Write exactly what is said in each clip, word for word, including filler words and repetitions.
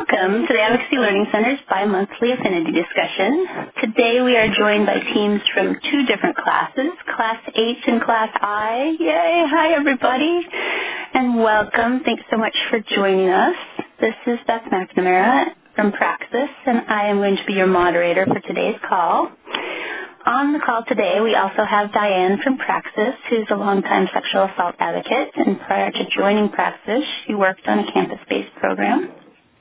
Welcome to the Advocacy Learning Center's bi-monthly affinity discussion. Today we are joined by teams from two different classes, Class H and Class I. Yay! Hi everybody, and welcome. Thanks so much for joining us. This is Beth McNamara from Praxis, and I am going to be your moderator for today's call. On the call today, we also have Diane from Praxis, who's a longtime sexual assault advocate, and prior to joining Praxis, she worked on a campus-based program.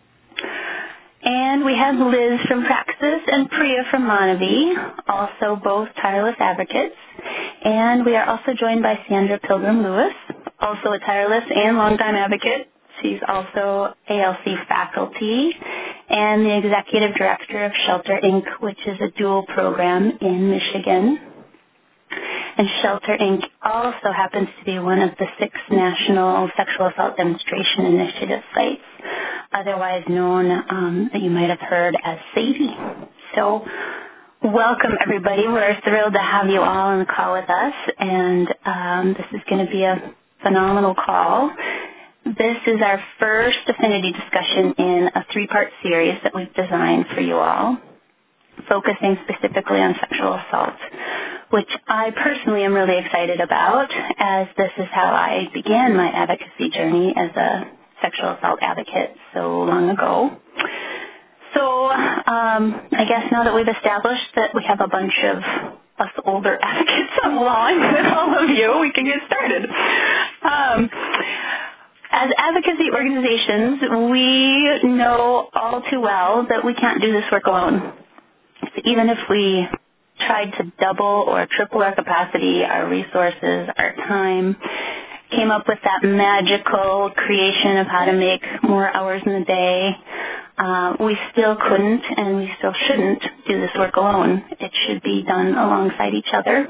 And we have Liz from Praxis and Priya from Manavi, also both tireless advocates. And we are also joined by Sandra Pilgrim-Lewis, also a tireless and longtime advocate. She's also A L C faculty and the executive director of Shelter Incorporated, which is a dual program in Michigan. And Shelter Incorporated also happens to be one of the six national sexual assault demonstration initiative sites, otherwise known, um, that you might have heard as SADE. So welcome, everybody. We're thrilled to have you all on the call with us, and um, this is going to be a phenomenal call. This is our first affinity discussion in a three-part series that we've designed for you all, focusing specifically on sexual assault, which I personally am really excited about, as this is how I began my advocacy journey as a sexual assault advocate so long ago. So um, I guess now that we've established that we have a bunch of us older advocates along with all of you, we can get started. Um, as advocacy organizations, we know all too well that we can't do this work alone. So even if we tried to double or triple our capacity, our resources, our time, came up with that magical creation of how to make more hours in the day, uh, we still couldn't and we still shouldn't do this work alone. It should be done alongside each other.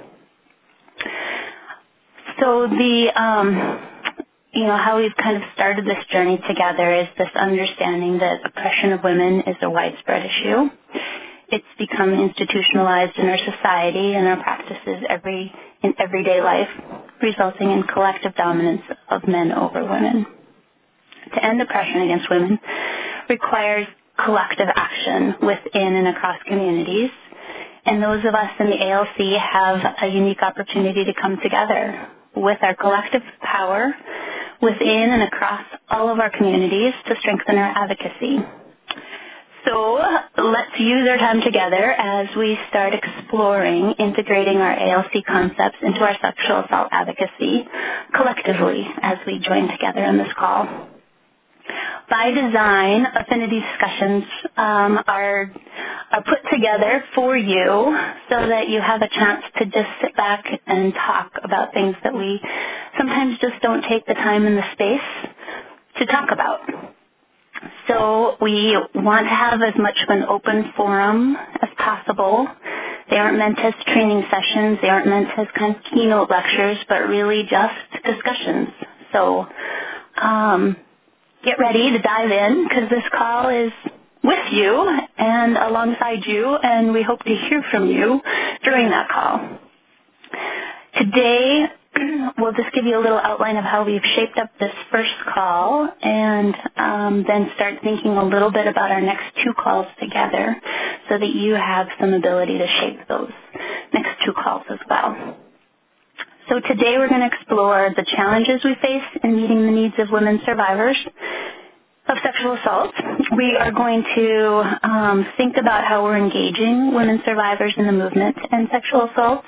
So the, um, you know, how we've kind of started this journey together is this understanding that oppression of women is a widespread issue. It's become institutionalized in our society and our practices every in everyday life, resulting in collective dominance of men over women. To end oppression against women requires collective action within and across communities, and those of us in the A L C have a unique opportunity to come together with our collective power within and across all of our communities to strengthen our advocacy. So let's use our time together as we start exploring integrating our A L C concepts into our sexual assault advocacy collectively as we join together in this call. By design, affinity discussions um, are, are put together for you so that you have a chance to just sit back and talk about things that we sometimes just don't take the time and the space to talk about. So we want to have as much of an open forum as possible. They aren't meant as training sessions. They aren't meant as kind of keynote lectures, but really just discussions. So um, get ready to dive in, because this call is with you and alongside you, and we hope to hear from you during that call. Today, we'll just give you a little outline of how we've shaped up this first call, and um, then start thinking a little bit about our next two calls together so that you have some ability to shape those next two calls as well. So today we're going to explore the challenges we face in meeting the needs of women survivors of sexual assault. We are going to um, think about how we're engaging women survivors in the movement to end sexual assault.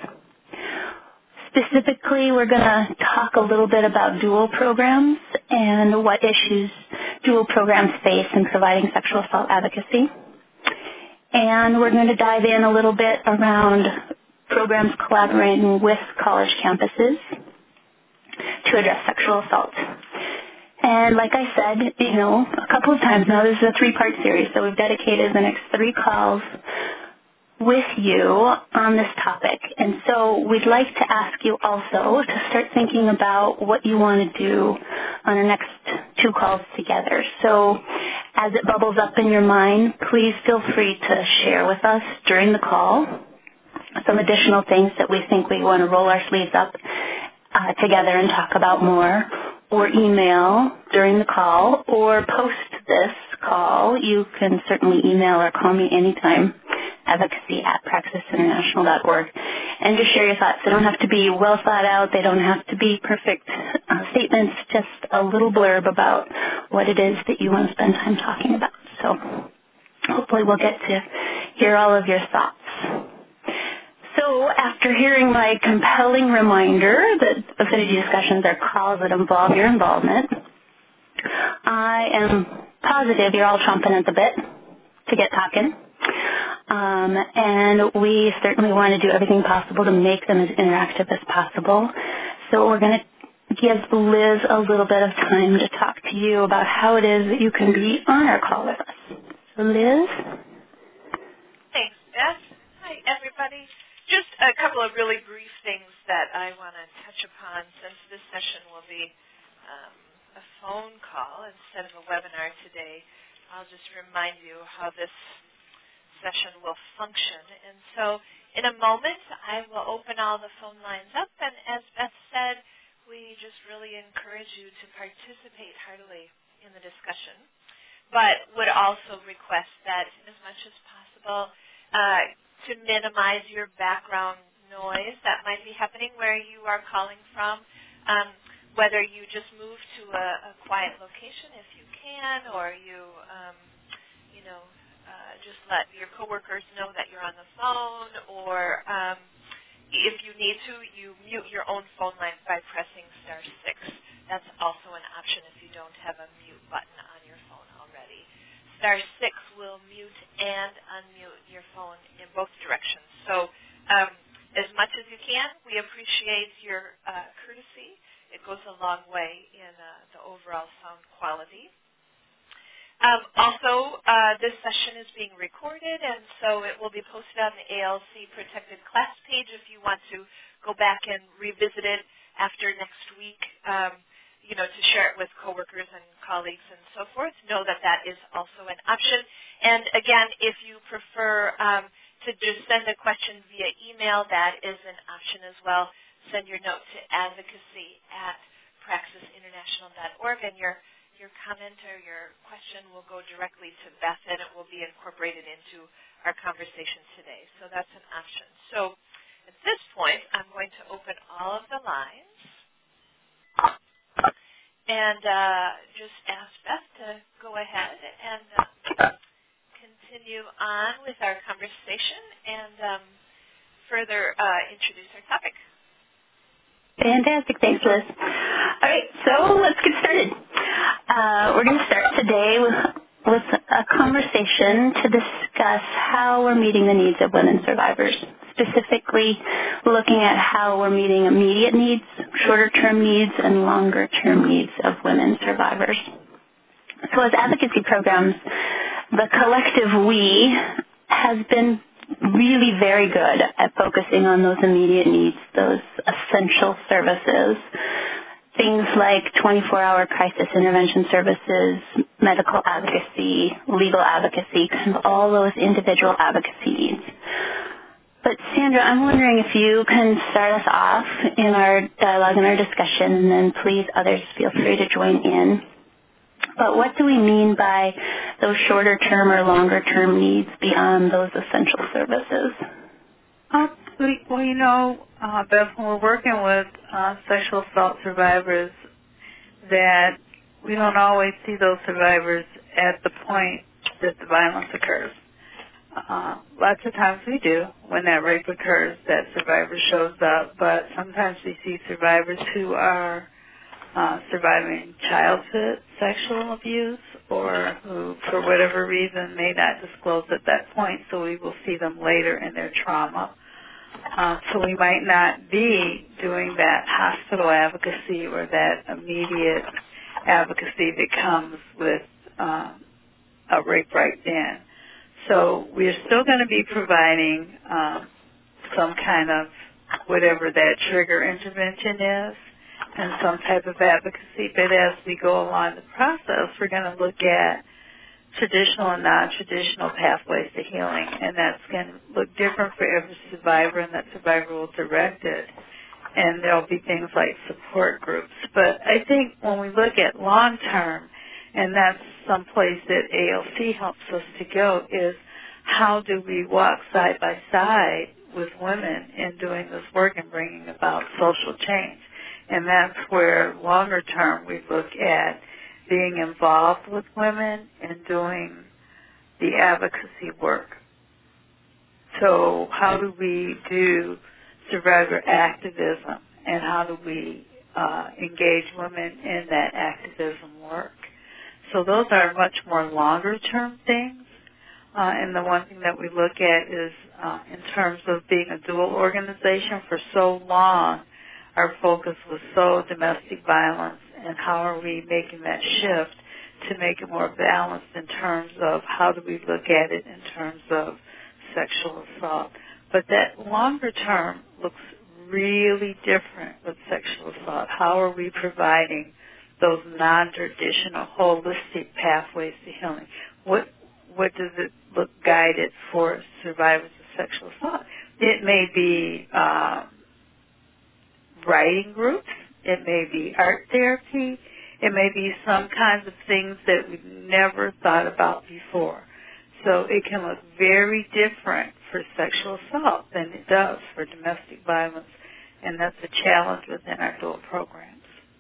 Specifically, we're going to talk a little bit about dual programs and what issues dual programs face in providing sexual assault advocacy. And we're going to dive in a little bit around programs collaborating with college campuses to address sexual assault. And like I said, you know, a couple of times now, this is a three-part series, so we've dedicated the next three calls with you on this topic. And so we'd like to ask you also to start thinking about what you want to do on our next two calls together. So as it bubbles up in your mind, please feel free to share with us during the call some additional things that we think we want to roll our sleeves up uh, together and talk about more, or email during the call, or post this call you can certainly email or call me anytime, advocacy at praxis international dot org, and just share your thoughts. They don't have to be well thought out. They don't have to be perfect uh, statements, just a little blurb about what it is that you want to spend time talking about. So hopefully we'll get to hear all of your thoughts. So after hearing my compelling reminder that affinity discussions are calls that involve your involvement, I am positive you're all chomping at the bit to get talking. Um, and we certainly want to do everything possible to make them as interactive as possible. So we're going to give Liz a little bit of time to talk to you about how it is that you can be on our call with us. So Liz? Thanks, Beth. Hi, everybody. Just a couple of really brief things that I want to touch upon since this session will be um, a phone call instead of a webinar today. I'll just remind you how this session will function. And so in a moment, I will open all the phone lines up. And as Beth said, we just really encourage you to participate heartily in the discussion, but would also request that as much as possible uh, to minimize your background noise that might be happening where you are calling from, um, whether you just move to a, a quiet location if you can, or you, um, you know, uh, just let your coworkers know that you're on the phone, or um, if you need to, you mute your own phone line by pressing star six. That's also an option if you don't have a mute button on your phone already. Star six will mute and unmute your phone in both directions. So um, as much as you can, we appreciate your uh, courtesy. It goes a long way in uh, the overall sound quality. Um, also, uh, this session is being recorded, and so it will be posted on the A L C protected class page if you want to go back and revisit it after next week, um, you know, to share it with coworkers and colleagues and so forth. Know that that is also an option. And again, if you prefer um, to just send a question via email, that is an option as well. Send your note to advocacy at praxis international dot org, and your Your comment or your question will go directly to Beth, and it will be incorporated into our conversation today. So that's an option. So at this point, I'm going to open all of the lines and uh, just ask Beth to go ahead and uh, continue on with our conversation and um, further uh, introduce our topic. Fantastic. Thanks, Liz. All right, so let's get started. Uh, we're going to start today with, with a conversation to discuss how we're meeting the needs of women survivors, specifically looking at how we're meeting immediate needs, shorter-term needs, and longer-term needs of women survivors. So as advocacy programs, the collective we has been really very good at focusing on those immediate needs, those essential services, things like twenty-four hour crisis intervention services, medical advocacy, legal advocacy, kind of all those individual advocacy needs. But Sandra, I'm wondering if you can start us off in our dialogue and our discussion, and then please others feel free to join in. But what do we mean by those shorter-term or longer-term needs beyond those essential services? Uh, we, well, you know, uh, Beth, when we're working with uh, sexual assault survivors, that we don't always see those survivors at the point that the violence occurs. Uh, lots of times we do. When that rape occurs, that survivor shows up, but sometimes we see survivors who are uh, surviving childhood sexual abuse or who, for whatever reason, may not disclose at that point, so we will see them later in their trauma. Uh, so we might not be doing that hospital advocacy or that immediate advocacy that comes with uh, a rape right then. So we're still going to be providing um, some kind of whatever that trigger intervention is and some type of advocacy. But as we go along the process, we're going to look at traditional and non-traditional pathways to healing, and that's going to look different for every survivor, and that survivor will direct it. And there'll be things like support groups. But I think when we look at long-term, And that's some place that A L C helps us to go, is how do we walk side by side with women in doing this work and bringing about social change. And that's where longer term we look at being involved with women and doing the advocacy work. So how do we do survivor activism, and how do we uh, engage women in that activism work? So those are much more longer-term things. Uh, and the one thing that we look at is uh, in terms of being a dual organization. For so long, our focus was so domestic violence, and how are we making that shift to make it more balanced in terms of how do we look at it in terms of sexual assault. But that longer term looks really different with sexual assault. How are we providing those non-traditional holistic pathways to healing? What what does it look guided for survivors of sexual assault? It may be um, writing groups. It may be art therapy. It may be some kinds of things that we've never thought about before. So it can look very different for sexual assault than it does for domestic violence, and that's a challenge within our dual programs.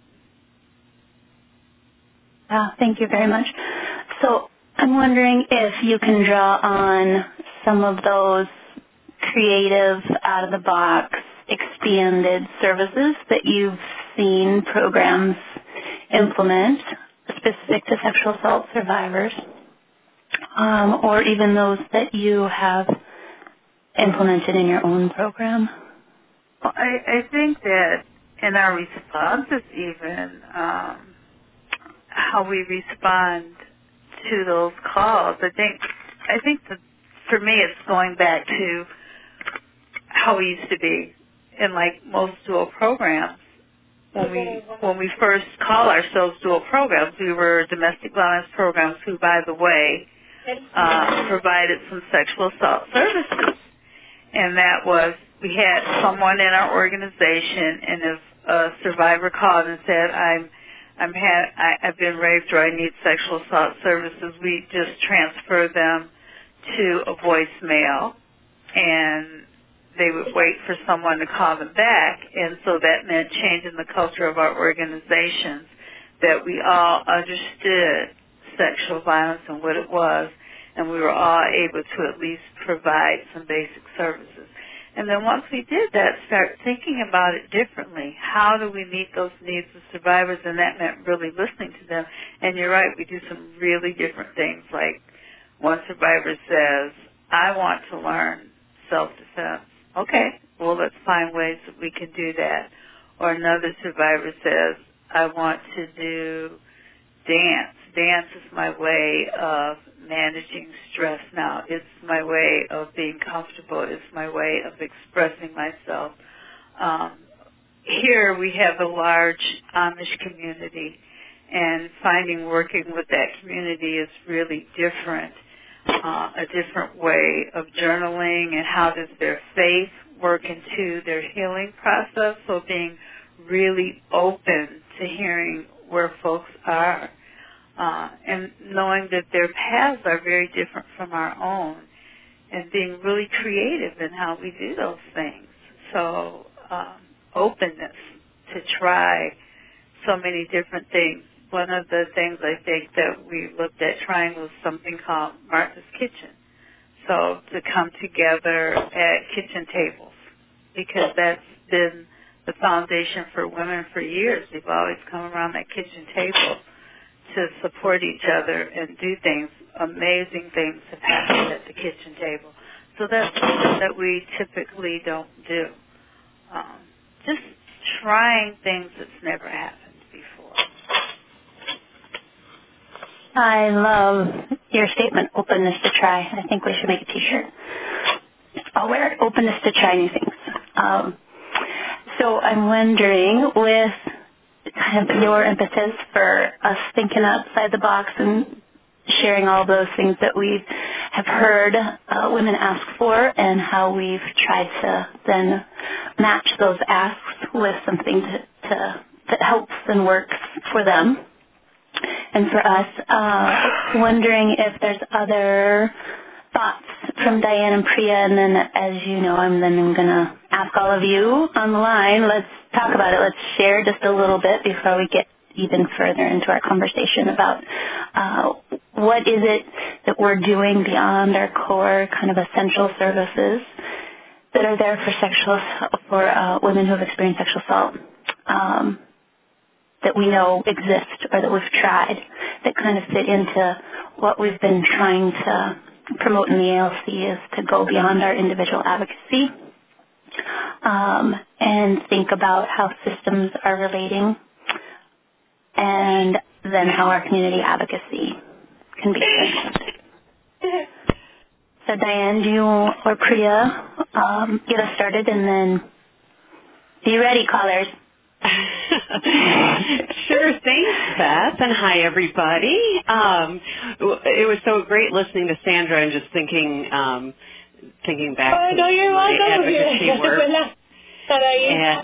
Wow, thank you very much. So I'm wondering if you can draw on some of those creative, out-of-the-box, expanded services that you've seen programs implement specific to sexual assault survivors, um, or even those that you have implemented in your own program? Well, I, I think that in our responses even, um, how we respond to those calls, I think, I think that for me it's going back to how we used to be in like most dual programs. When we when we first call ourselves dual programs, we were domestic violence programs who, by the way, uh, provided some sexual assault services. And that was, we had someone in our organization, and if a survivor called and said, I'm I'm had, I, I've been raped or I need sexual assault services, we just transfer them to a voicemail, and they would wait for someone to call them back. And so that meant changing the culture of our organizations, that we all understood sexual violence and what it was, and we were all able to at least provide some basic services. And then once we did that, start thinking about it differently. How do we meet those needs of survivors? And that meant really listening to them. And you're right, we do some really different things. Like one survivor says, I want to learn self-defense. Okay, well, let's find ways that we can do that. Or another survivor says, I want to do dance. Dance is my way of managing stress now. It's my way of being comfortable. It's my way of expressing myself. Um, here we have a large Amish community, and finding working with that community is really different, uh, a different way of journaling, and how does their faith work into their healing process. So being really open to hearing where folks are. Uh, and knowing that their paths are very different from our own, and being really creative in how we do those things. So um, openness to try so many different things. One of the things I think that we looked at trying was something called Martha's Kitchen. So to come together at kitchen tables, because that's been the foundation for women for years. We've always come around that kitchen table to support each other and do things. Amazing things have happened at the kitchen table. So that's something that we typically don't do. Um, just trying things that's never happened before. I love your statement, openness to try. I think we should make a T-shirt. I'll wear it, openness to try new things. Um, so I'm wondering, with kind of your impetus for us thinking outside the box and sharing all those things that we have heard uh, women ask for, and how we've tried to then match those asks with something to, to, that helps and works for them. and for us. Uh, wondering if there's other thoughts from Diane and Priya, and then as you know, I'm then going to ask all of you on the line. Let's talk about it. Let's share just a little bit before we get even further into our conversation about uh, what is it that we're doing beyond our core kind of essential services that are there for sexual for uh, women who have experienced sexual assault. Um, that we know exist or that we've tried that kind of fit into what we've been trying to promote in the A L C is to go beyond our individual advocacy um, and think about how systems are relating and then how our community advocacy can be strengthened. So Diane, do you or Priya um, get us started and then be ready, callers. Sure, thanks, Beth, and hi, everybody. Um, it was so great listening to Sandra and just thinking, um, thinking back oh, to no, you're my welcome. advocacy work. and,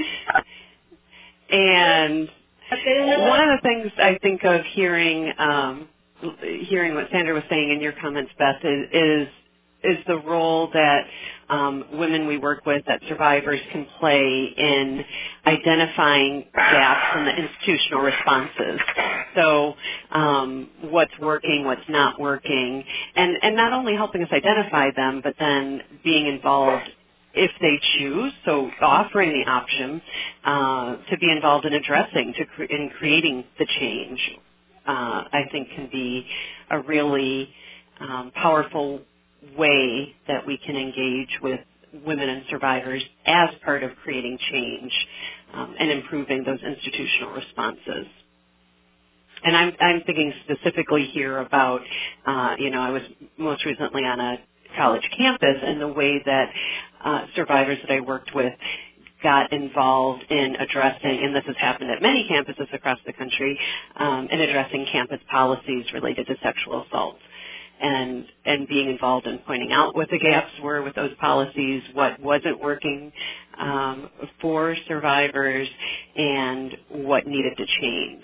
and one of the things I think of hearing, um, hearing what Sandra was saying in your comments, Beth, is, is is the role that um, women we work with, that survivors can play in identifying gaps in the institutional responses. So um, what's working, what's not working, and, and not only helping us identify them, but then being involved if they choose, so offering the option uh, to be involved in addressing, to cre- in creating the change, uh, I think can be a really um, powerful way that we can engage with women and survivors as part of creating change um, and improving those institutional responses. And I'm, I'm thinking specifically here about, uh, you know, I was most recently on a college campus and the way that uh, survivors that I worked with got involved in addressing, and this has happened at many campuses across the country, um, in addressing campus policies related to sexual assault. And, and being involved in pointing out what the gaps were with those policies, what wasn't working um, for survivors, and what needed to change.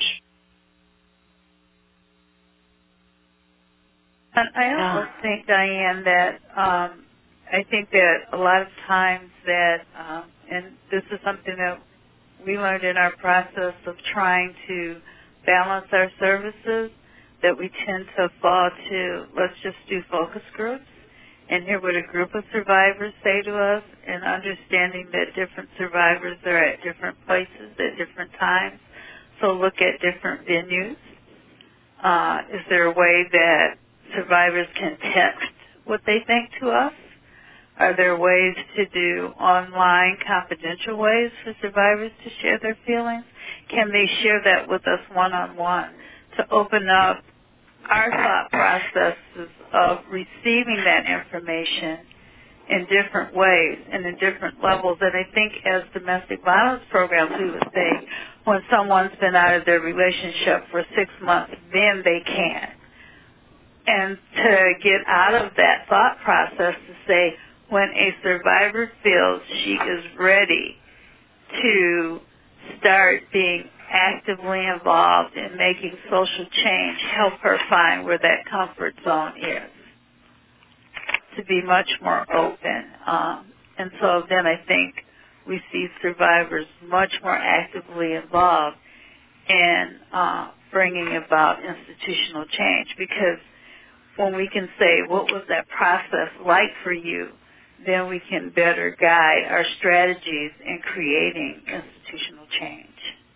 And I also think, Diane, that um, I think that a lot of times that, um, and this is something that we learned in our process of trying to balance our services, that we tend to fall to, let's just do focus groups and hear what a group of survivors say to us, and understanding that different survivors are at different places at different times. So look at different venues. Uh, is there a way that survivors can text what they think to us? Are there ways to do online confidential ways for survivors to share their feelings? Can they share that with us one-on-one to open up our thought processes of receiving that information in different ways and in different levels? And I think as domestic violence programs, we would say when someone's been out of their relationship for six months, then they can. And to get out of that thought process to say when a survivor feels she is ready to start being actively involved in making social change, help her find where that comfort zone is, to be much more open. Um, and so then I think we see survivors much more actively involved in uh, bringing about institutional change, because when we can say, what was that process like for you, then we can better guide our strategies in creating institutional change.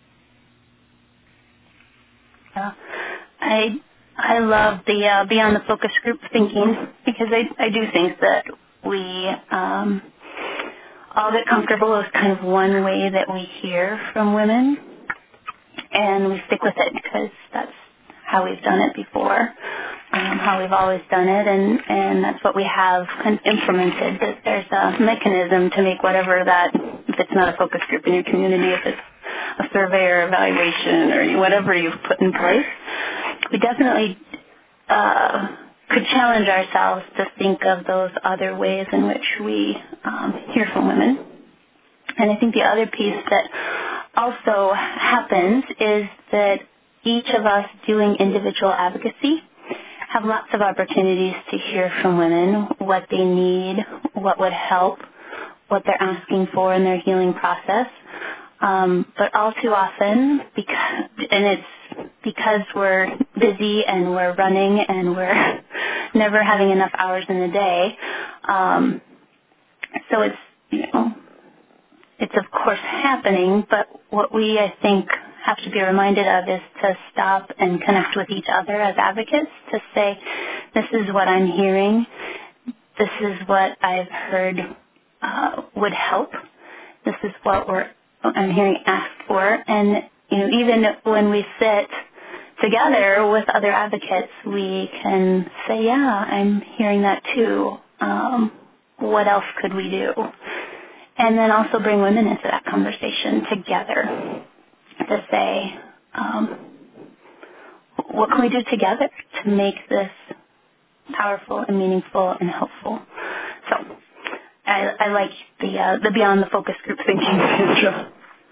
Yeah. I I love the uh, beyond the focus group thinking, because I, I do think that we um, all get comfortable with kind of one way that we hear from women, and we stick with it because that's how we've done it before, um, how we've always done it, and, and that's what we have kind of implemented, that there's a mechanism to make whatever that, if it's not a focus group in your community, if it's a survey or evaluation or whatever you've put in place, we definitely uh, could challenge ourselves to think of those other ways in which we um, hear from women. And I think the other piece that also happens is that each of us doing individual advocacy have lots of opportunities to hear from women what they need, what would help, what they're asking for in their healing process. Um, but all too often, because, and it's because we're busy and we're running and we're never having enough hours in the day, um, so it's, you know, it's of course happening, but what we, I think, have to be reminded of is to stop and connect with each other as advocates to say, this is what I'm hearing, this is what I've heard uh, would help, this is what we're, I'm hearing asked for, and you know, even when we sit together with other advocates, we can say, yeah, I'm hearing that too. Um, what else could we do? And then also bring women into that conversation together to say, um, what can we do together to make this powerful and meaningful and helpful? So I, I like the uh, the beyond the focus group thinking, Sandra.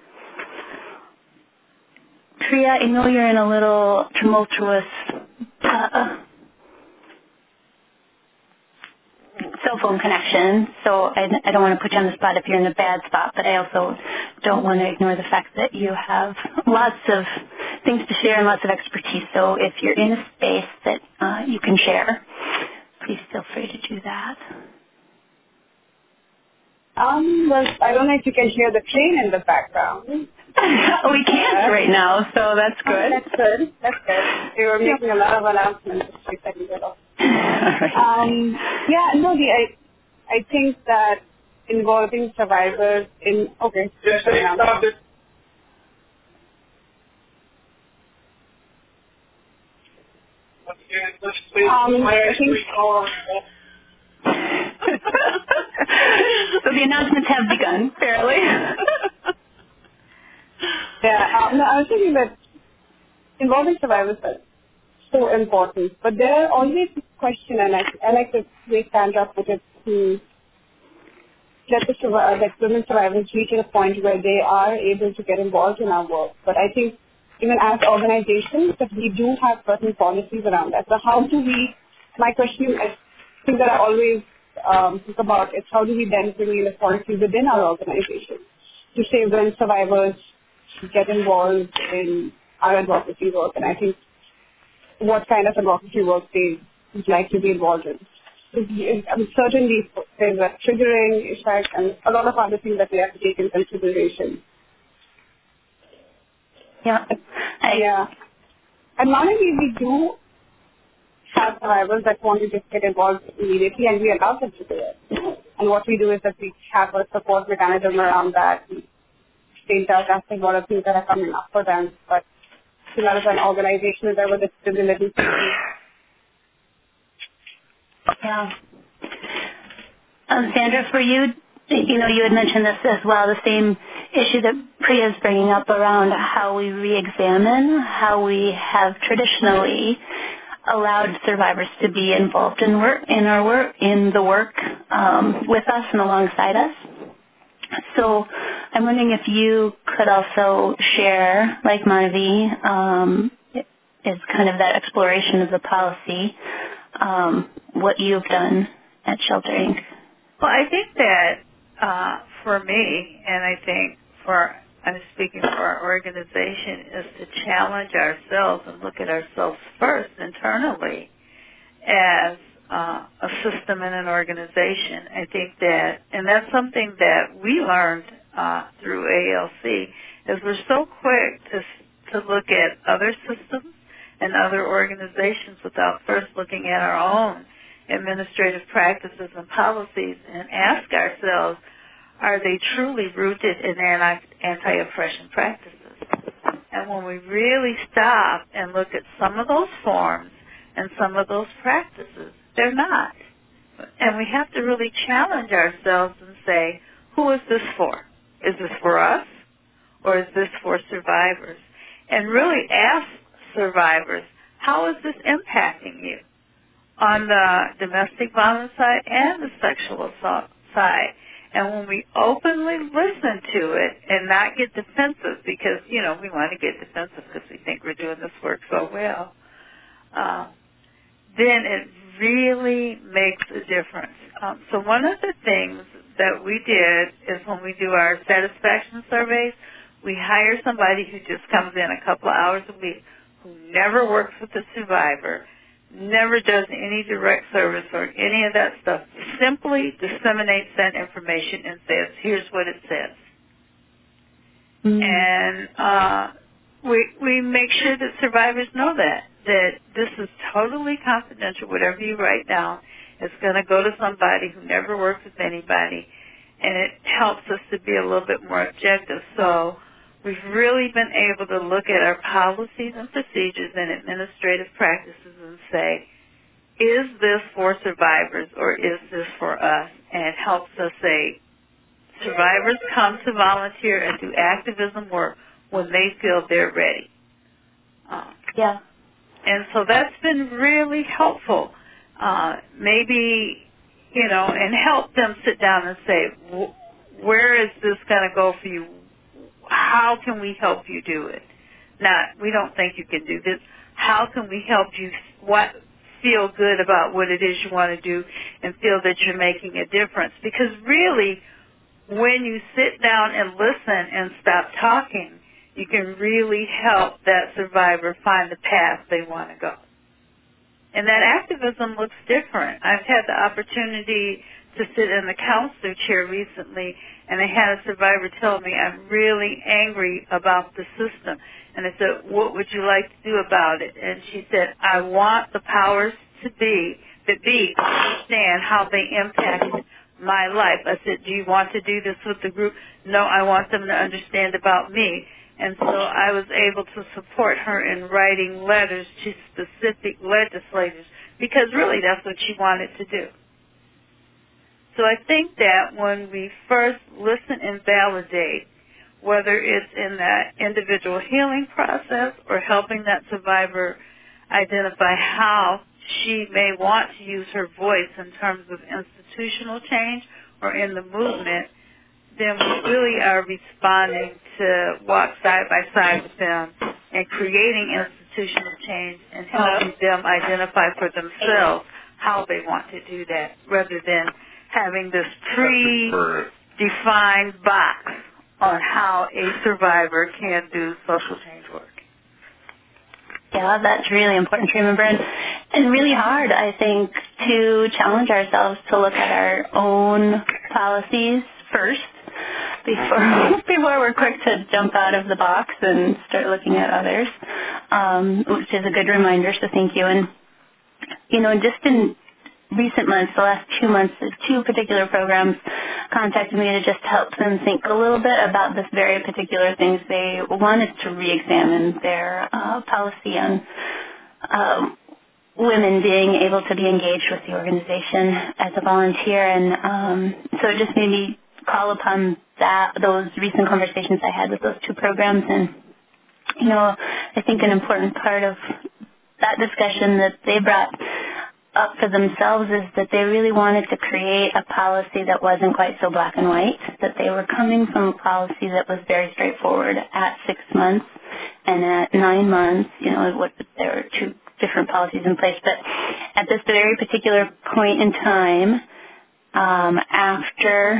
Priya, I know you're in a little tumultuous uh, cell phone connection, so I, I don't want to put you on the spot if you're in a bad spot, but I also don't want to ignore the fact that you have lots of things to share and lots of expertise. So if you're in a space that uh, you can share, please feel free to do that. Um, well, I don't know if you can hear the train in the background. We can't right now, so that's good. Oh, that's good. That's good. We were making a lot of announcements this week that we did. Um, yeah, no, the, I, I think that involving survivors in, okay. Yes, stop it. Um, I think, so the announcements have begun, fairly. yeah, um, no, I was thinking that involving survivors is so important, but there are always this question, and I, I like the way Sandra put it, to let the survivor, that women survivors reach a point where they are able to get involved in our work. But I think even as organizations, that we do have certain policies around that. So how do we, my question, I think that I always um, think about is how do we then bring in a policy within our organization to say when survivors get involved in our advocacy work, and I think what kind of advocacy work they would like to be involved in. I mean, certainly there's a triggering effect and a lot of other things that we have to take into consideration. Yeah. I, yeah. And not only we do have survivors that want to just get involved immediately, and we allow them to do it. And what we do is that we have a support mechanism around that. We stay in touch, asking what are things that are coming up for them. But you know, as an organization, there was a stability. Yeah. Um, Sandra, for you, you know, you had mentioned this as well, the same issue that Priya is bringing up around how we re-examine how we have traditionally allowed survivors to be involved in work, in our work, in the work um, with us and alongside us. So I'm wondering if you could also share, like Manavi, um, is kind of that exploration of the policy, um, what you've done at Shelter Incorporated. Well, I think that uh, for me, and I think for, I'm speaking for our organization, is to challenge ourselves and look at ourselves first internally as uh, a system and an organization. I think that, and that's something that we learned uh, through A L C, is we're so quick to to look at other systems and other organizations without first looking at our own administrative practices and policies and ask ourselves, are they truly rooted in anti-oppression practices? And when we really stop and look at some of those forms and some of those practices, they're not. And we have to really challenge ourselves and say, who is this for? Is this for us, or is this for survivors? And really ask survivors, how is this impacting you on the domestic violence side and the sexual assault side? And when we openly listen to it and not get defensive, because, you know, we want to get defensive because we think we're doing this work so well, uh, then it really makes a difference. Um, so one of the things that we did is when we do our satisfaction surveys, we hire somebody who just comes in a couple of hours a week, who never works with the survivor, never does any direct service or any of that stuff, simply disseminates that information and says, here's what it says. Mm. And uh, we we make sure that survivors know that, that this is totally confidential. Whatever you write down is going to go to somebody who never works with anybody, and it helps us to be a little bit more objective. So we've really been able to look at our policies and procedures and administrative practices and say, is this for survivors or is this for us? And it helps us say, survivors come to volunteer and do activism work when they feel they're ready. Uh, yeah. And so that's been really helpful. Uh, maybe, you know, and help them sit down and say, where is this going to go for you? How can we help you do it? Not, we don't think you can do this. How can we help you what, feel good about what it is you want to do and feel that you're making a difference? Because really, when you sit down and listen and stop talking, you can really help that survivor find the path they want to go. And that activism looks different. I've had the opportunity to sit in the counselor chair recently, and I had a survivor tell me, I'm really angry about the system. And I said, what would you like to do about it? And she said, I want the powers to be, that be, to understand how they impacted my life. I said, do you want to do this with the group? No, I want them to understand about me. And so I was able to support her in writing letters to specific legislators, because really that's what she wanted to do. So I think that when we first listen and validate, whether it's in that individual healing process or helping that survivor identify how she may want to use her voice in terms of institutional change or in the movement, then we really are responding to walk side by side with them and creating institutional change and helping them identify for themselves how they want to do that, rather than having this pre-defined box on how a survivor can do social change work. Yeah, that's really important to remember, and, and really hard, I think, to challenge ourselves to look at our own policies first before before we're quick to jump out of the box and start looking at others, um, which is a good reminder, so thank you. And, you know, just in recent months, the last two months, two particular programs contacted me to just help them think a little bit about this very particular things. They wanted to re-examine their uh, policy on um, women being able to be engaged with the organization as a volunteer, and um, so it just made me call upon that those recent conversations I had with those two programs. And, you know, I think an important part of that discussion that they brought up for themselves is that they really wanted to create a policy that wasn't quite so black and white, that they were coming from a policy that was very straightforward at six months and at nine months. You know, what, there were two different policies in place, but at this very particular point in time, um, after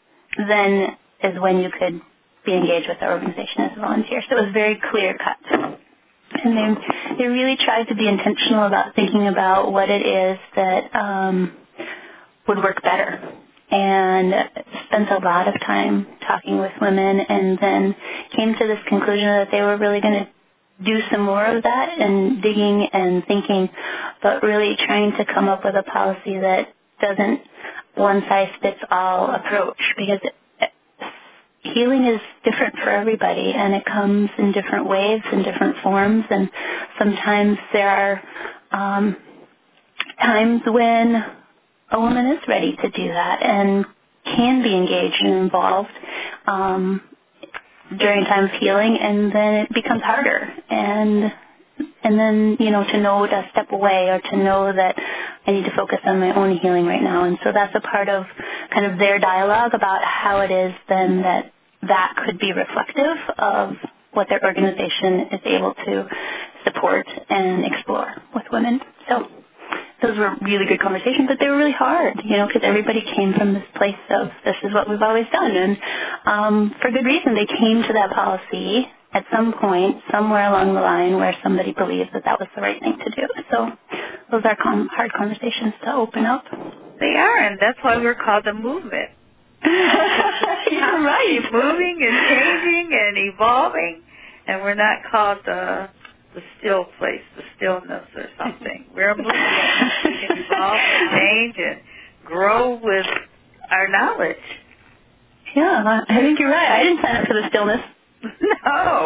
then is when you could be engaged with our organization as a volunteer. So it was very clear cut. And they, they really tried to be intentional about thinking about what it is that um, would work better, and spent a lot of time talking with women, and then came to this conclusion that they were really going to do some more of that and digging and thinking, but really trying to come up with a policy that doesn't one-size-fits-all approach, because it, healing is different for everybody, and it comes in different waves and different forms, and sometimes there are um, times when a woman is ready to do that and can be engaged and involved um, during a time of healing, and then it becomes harder. And and then, you know, to know to step away or to know that I need to focus on my own healing right now. And so that's a part of kind of their dialogue about how it is then that that could be reflective of what their organization is able to support and explore with women. So those were really good conversations, but they were really hard, you know, because everybody came from this place of this is what we've always done. And um, for good reason, they came to that policy at some point, somewhere along the line, where somebody believed that that was the right thing to do. So those are com- hard conversations to open up. They are, and that's why we're called a movement. You're right. Keep moving and changing and evolving, and we're not called the the still place, the stillness or something. We're a movement. We can evolve and change and grow with our knowledge. Yeah, I think you're right. I didn't sign up for the stillness. No.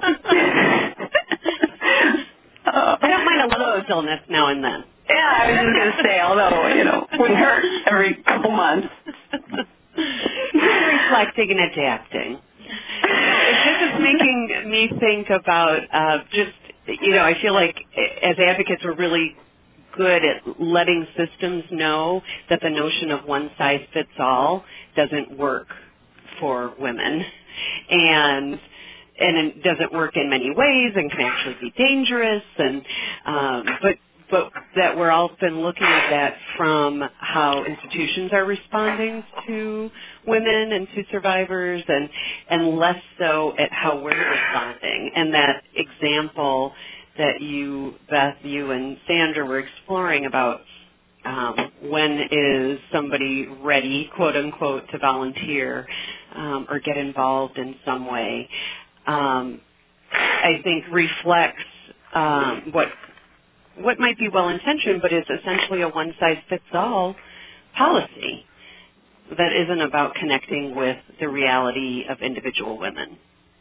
uh, I don't mind a little stillness now and then. Yeah, I was just going to say, although, you know, wouldn't hurt every couple months. Reflecting and adapting. This is making me think about uh, just, you know, I feel like as advocates we're really good at letting systems know that the notion of one size fits all doesn't work for women. And and it doesn't work in many ways and can actually be dangerous. And um, but but that we're often looking at that from how institutions are responding to women and to survivors, and and less so at how we're responding. And that example that you, Beth, you and Sandra were exploring about um, when is somebody ready, quote unquote, to volunteer um, or get involved in some way, um, I think reflects um, what what might be well-intentioned, but is essentially a one-size-fits-all policy that isn't about connecting with the reality of individual women.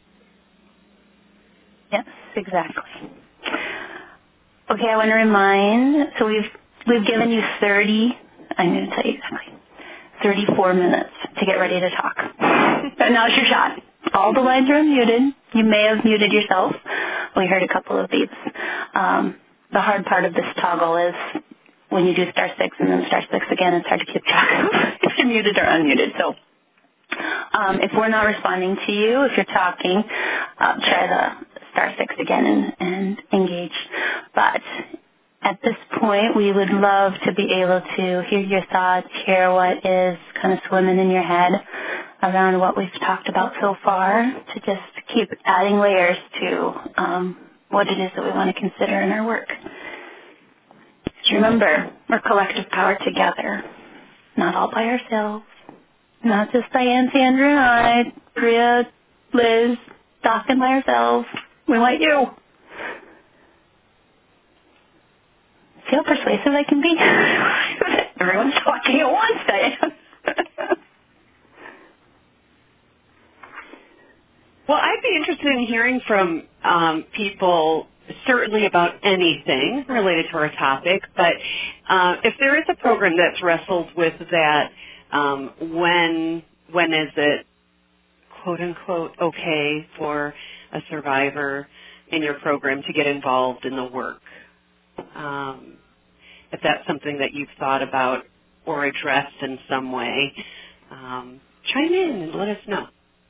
Yes, exactly. Okay, I want to remind, so we've we've given you thirty, I'm going to tell you exactly, thirty-four minutes to get ready to talk. And now's your shot. All the lines are unmuted. You may have muted yourself. We heard a couple of beeps. Um, the hard part of this toggle is when you do star six and then star six again, it's hard to keep track of if you're muted or unmuted. So um, if we're not responding to you, if you're talking, uh, try the star six again and, and engage. But at this point, we would love to be able to hear your thoughts, hear what is kind of swimming in your head around what we've talked about so far, to just keep adding layers to um, what it is that we want to consider in our work. Just remember, we're collective power together, not all by ourselves. Not just Diane, Sandra, and I, Priya, Liz, Doc, and by ourselves. We want you. See how persuasive I can be? Everyone's talking at once, Diane. Well, I'd be interested in hearing from um, people certainly about anything related to our topic, but uh, if there is a program that's wrestled with that, um, when when is it, quote unquote, okay for a survivor in your program to get involved in the work? Um, if that's something that you've thought about or addressed in some way, um, chime in and let us know.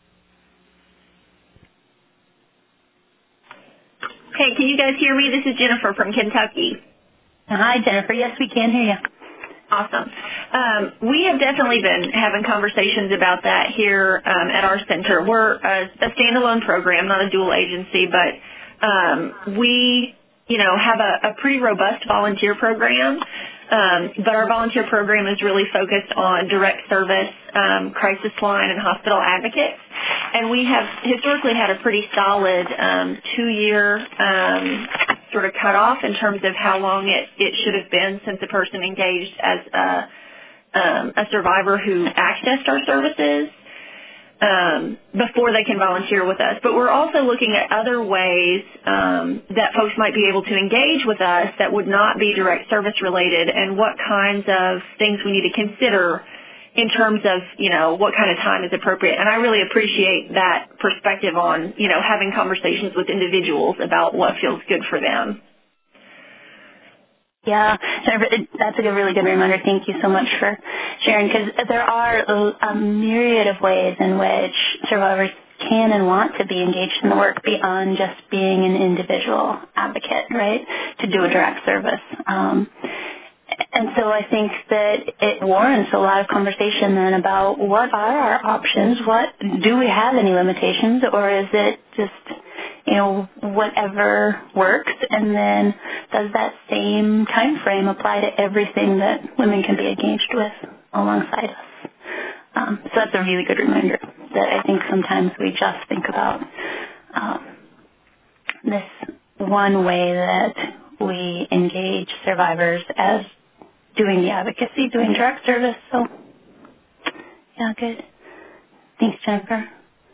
Hey, can you guys hear me? This is Jennifer from Kentucky. Hi, Jennifer. Yes, we can hear you. Awesome. Um, we have definitely been having conversations about that here um, at our center. We're a, a standalone program, not a dual agency, but um, we, you know, have a, a pretty robust volunteer program. Um, but our volunteer program is really focused on direct service, um, crisis line, and hospital advocates. And we have historically had a pretty solid um, two-year um, sort of cutoff in terms of how long it, it should have been since a person engaged as a, um, a survivor who accessed our services um, before they can volunteer with us. But we're also looking at other ways um, that folks might be able to engage with us that would not be direct service related, and what kinds of things we need to consider in terms of, you know, what kind of time is appropriate. And I really appreciate that perspective on, you know, having conversations with individuals about what feels good for them. Yeah, Jennifer, it- that's a good, really good reminder. Thank you so much for sharing, because there are a, a myriad of ways in which survivors can and want to be engaged in the work beyond just being an individual advocate, right, to do a direct service. Um, and so I think that it warrants a lot of conversation then about what are our options, what do we have any limitations, or is it just, you know, whatever works, and then does that same time frame apply to everything that women can be engaged with alongside us? Um, so that's a really good reminder that I think sometimes we just think about um, this one way that we engage survivors as doing the advocacy, doing direct service. So, yeah, good. Thanks, Jennifer.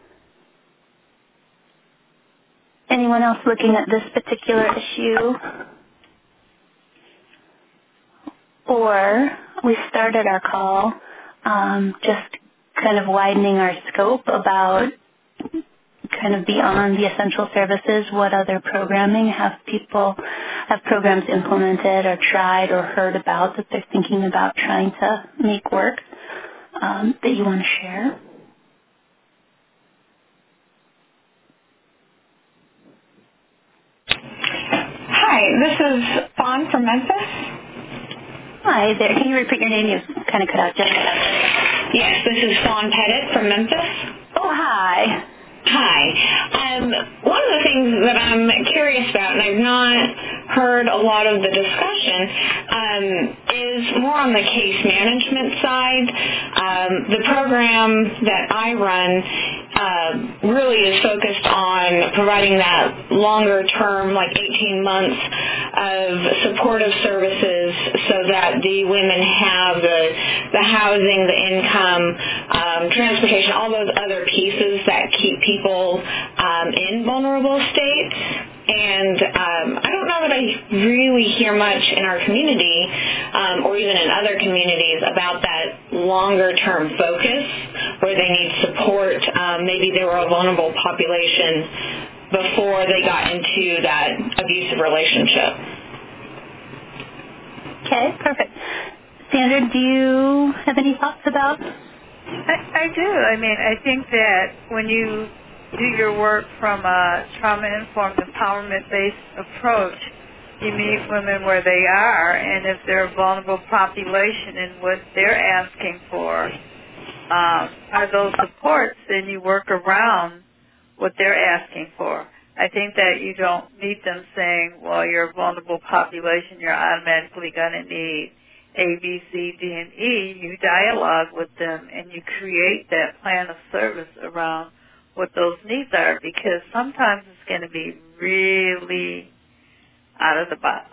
Anyone else looking at this particular issue? Or we started our call um, just kind of widening our scope about kind of beyond the essential services, what other programming have people, have programs implemented or tried or heard about that they're thinking about trying to make work um, that you want to share? Hi, this is Fawn from Memphis. Hi there. Can you repeat your name? You kind of cut out just. Yes, this is Fawn Pettit from Memphis. Oh, hi. Hi. Um, one of the things that I'm curious about, and I've not heard a lot of the discussion, um, is more on the case management side. Um, the program that I run uh, really is focused on providing that longer term, like eighteen months of supportive services so that the women have the, the housing, the income, um, transportation, all those other pieces that keep people um, in vulnerable states. And um, I don't know that I really hear much in our community um, or even in other communities about that longer-term focus where they need support. Um, maybe they were a vulnerable population before they got into that abusive relationship. Okay, perfect. Sandra, do you have any thoughts about? I, I do. I mean, I think that when you do your work from a trauma-informed, empowerment-based approach, you meet women where they are, and if they're a vulnerable population and what they're asking for um, are those supports, then you work around what they're asking for. I think that you don't meet them saying, well, you're a vulnerable population, you're automatically going to need A, B, C, D, and E. You dialogue with them and you create that plan of service around what those needs are, because sometimes it's going to be really out of the box,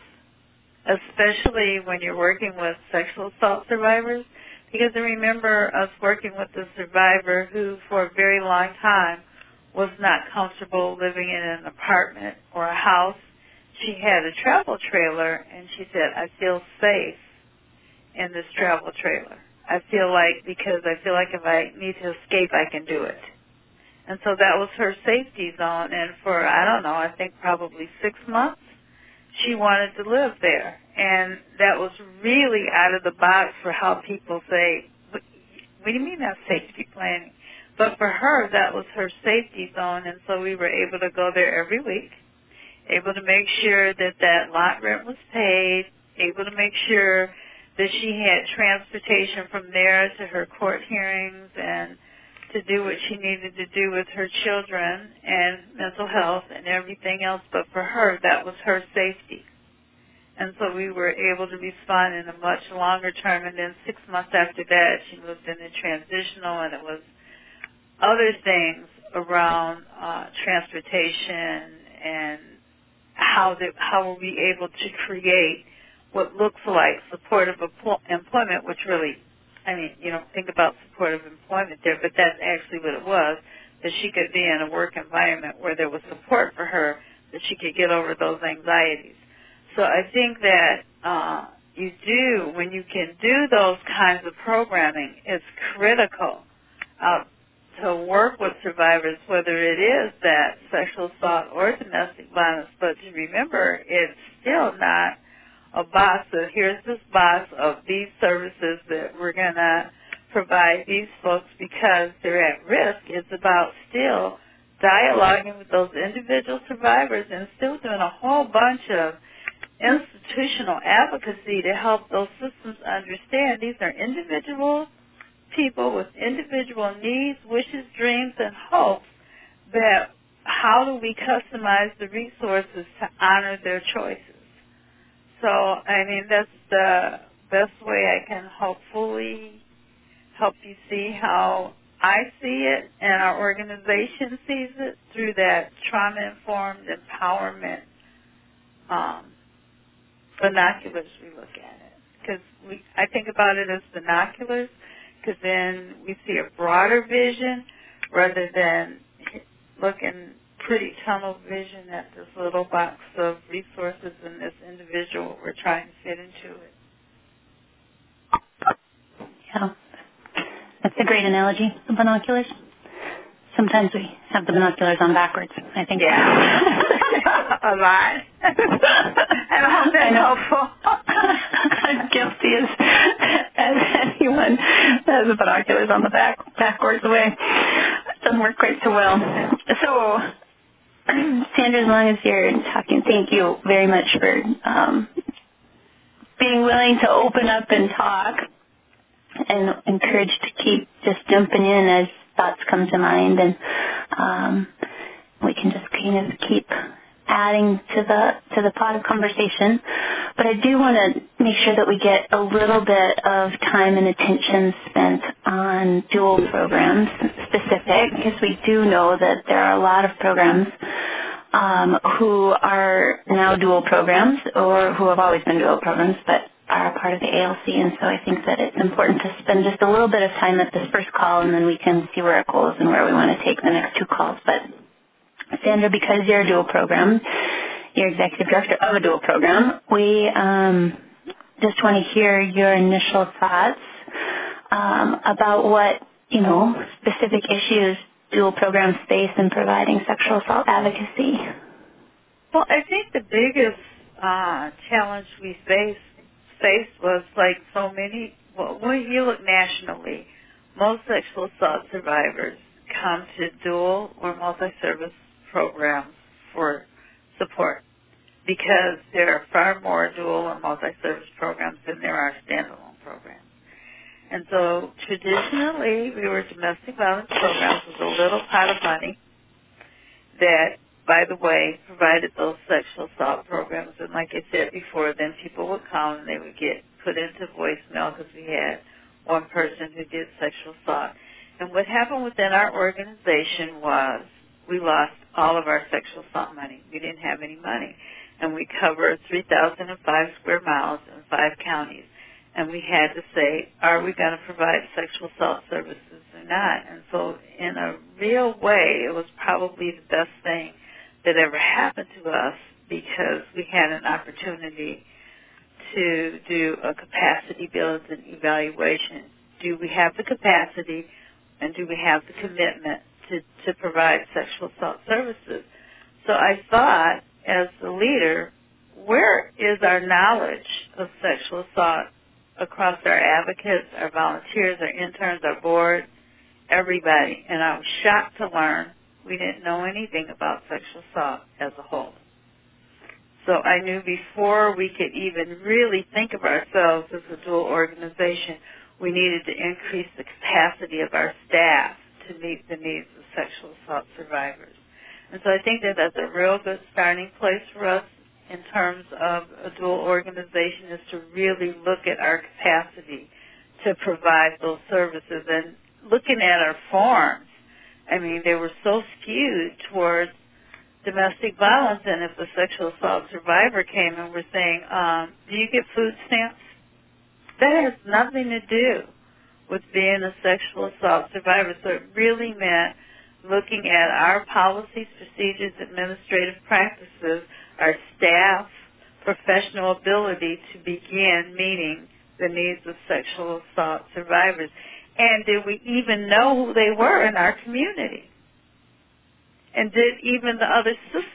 especially when you're working with sexual assault survivors, because I remember us working with a survivor who for a very long time was not comfortable living in an apartment or a house. She had a travel trailer, and she said, I feel safe in this travel trailer. I feel like, because I feel like if I need to escape, I can do it. And so that was her safety zone, and for, I don't know, I think probably six months, she wanted to live there. And that was really out of the box for how people say, what, what do you mean that's safety planning? But for her, that was her safety zone, and so we were able to go there every week, able to make sure that that lot rent was paid, able to make sure that she had transportation from there to her court hearings and to do what she needed to do with her children and mental health and everything else. But for her, that was her safety. And so we were able to respond in a much longer term, and then six months after that, she moved into transitional, and it was other things around uh, transportation and how the, how were we able to create what looks like supportive employment, which really, I mean, you don't think about supportive employment there, but that's actually what it was, that she could be in a work environment where there was support for her, that she could get over those anxieties. So I think that uh, you do, when you can do those kinds of programming, it's critical uh, to work with survivors, whether it is that sexual assault or domestic violence, but to remember it's still not a box of, here's this box of these services that we're going to provide these folks because they're at risk. It's about still dialoguing with those individual survivors and still doing a whole bunch of institutional advocacy to help those systems understand these are individual people with individual needs, wishes, dreams, and hopes, that how do we customize the resources to honor their choices? So, I mean, that's the best way I can hopefully help you see how I see it and our organization sees it through that trauma-informed empowerment um, binoculars we look at it. Because we, I think about it as binoculars, because then we see a broader vision rather than looking pretty tunnel vision at this little box of resources and this individual we're trying to fit into it. Yeah. That's a great analogy, the binoculars. Sometimes we have the binoculars on backwards, I think. Yeah. A lot. And I hope that's helpful. I'm guilty as, as anyone has the binoculars on the back, backwards way. It doesn't work quite so well. So, Sandra, as long as you're talking, thank you very much for um, being willing to open up and talk, and encouraged to keep just jumping in as thoughts come to mind, and um, we can just kind of keep adding to the to the pot of conversation. But I do want to make sure that we get a little bit of time and attention spent on dual programs specific, because we do know that there are a lot of programs um, who are now dual programs or who have always been dual programs, but are a part of the A L C, and so I think that it's important to spend just a little bit of time at this first call, and then we can see where it goes and where we want to take the next two calls. But Sandra, because you're a dual program, you're executive director of a dual program, we um, just want to hear your initial thoughts um, about what, you know, specific issues dual programs face in providing sexual assault advocacy. Well, I think the biggest uh, challenge we face faced was like so many, well, when you look nationally, most sexual assault survivors come to dual or multi-service programs for support, because there are far more dual or multi-service programs than there are standalone programs. And so traditionally, we were domestic violence programs with a little pot of money that, by the way, provided those sexual assault programs. And like I said before, then people would call and they would get put into voicemail because we had one person who did sexual assault. And what happened within our organization was we lost all of our sexual assault money. We didn't have any money. And we covered three thousand five square miles in five counties. And we had to say, are we going to provide sexual assault services or not? And so in a real way, it was probably the best thing that ever happened to us, because we had an opportunity to do a capacity build and evaluation. Do we have the capacity and do we have the commitment to, to provide sexual assault services? So I thought, as the leader, where is our knowledge of sexual assault across our advocates, our volunteers, our interns, our board, everybody? And I was shocked to learn we didn't know anything about sexual assault as a whole. So I knew before we could even really think of ourselves as a dual organization, we needed to increase the capacity of our staff to meet the needs of sexual assault survivors. And so I think that that's a real good starting place for us in terms of a dual organization, is to really look at our capacity to provide those services. And looking at our forms, I mean, they were so skewed towards domestic violence, and if the sexual assault survivor came and were saying, um, do you get food stamps? That has nothing to do with being a sexual assault survivor. So it really meant looking at our policies, procedures, administrative practices, our staff, professional ability to begin meeting the needs of sexual assault survivors. And did we even know who they were in our community? And did even the other systems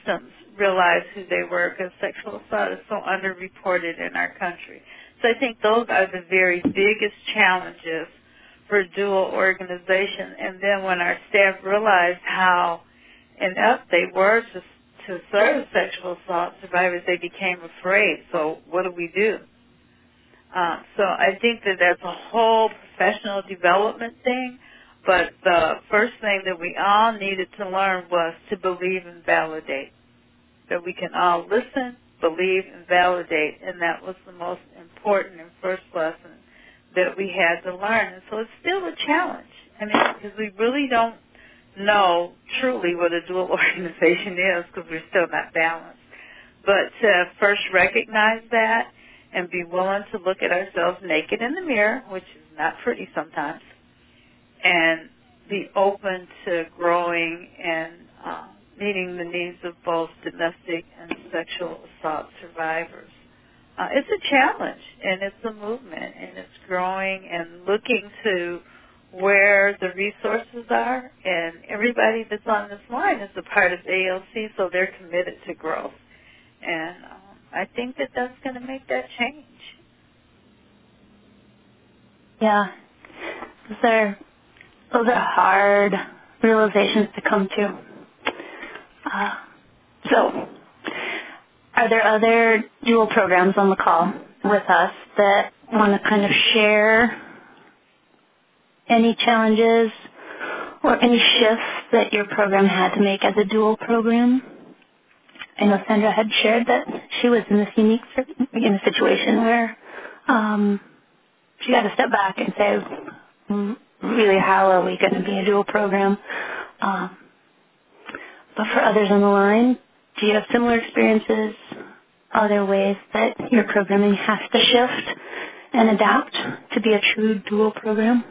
realize who they were because sexual assault is so underreported in our country. So I think those are the very biggest challenges for dual organization. And then when our staff realized how inept they were to, to serve sexual assault survivors, they became afraid. So what do we do? Um, so I think that that's a whole professional development thing. But the first thing that we all needed to learn was to believe and validate. That we can all listen, believe, and validate. And that was the most important and first lesson that we had to learn. And so it's still a challenge. I mean, because we really don't know truly what a dual organization is because we're still not balanced. But to first recognize that and be willing to look at ourselves naked in the mirror, which is not pretty sometimes, and be open to growing and uh, meeting the needs of both domestic and sexual assault survivors. Uh, it's a challenge, and it's a movement, and it's growing and looking to where the resources are, and everybody that's on this line is a part of A L C, so they're committed to growth. And um, I think that that's going to make that change. Yeah. Those are, those are hard realizations to come to. Uh, so, are there other dual programs on the call with us that want to kind of share any challenges or any shifts that your program had to make as a dual program? I know Sandra had shared that she was in this unique in a situation where um, she had to step back and say, really, how are we going to be a dual program? Um, but for others on the line, do you have similar experiences? Are there ways that your programming has to shift and adapt to be a true dual program?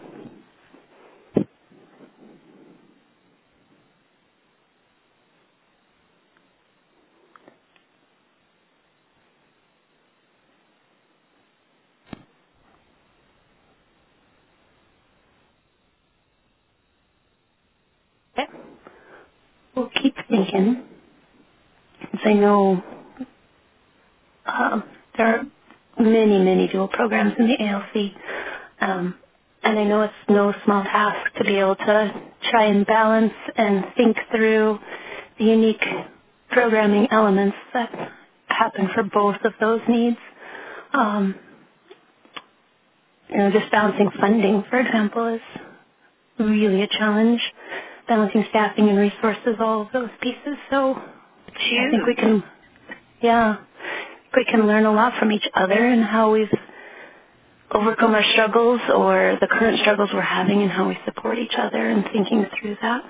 Okay. We'll keep thinking, because I know um, there are many, many dual programs in the A L C, um, and I know it's no small task to be able to try and balance and think through the unique programming elements that happen for both of those needs. Um, you know, just balancing funding, for example, is really a challenge. Balancing staffing and resources, all of those pieces. So I think we can, yeah, we can learn a lot from each other and how we've overcome our struggles or the current struggles we're having and how we support each other and thinking through that.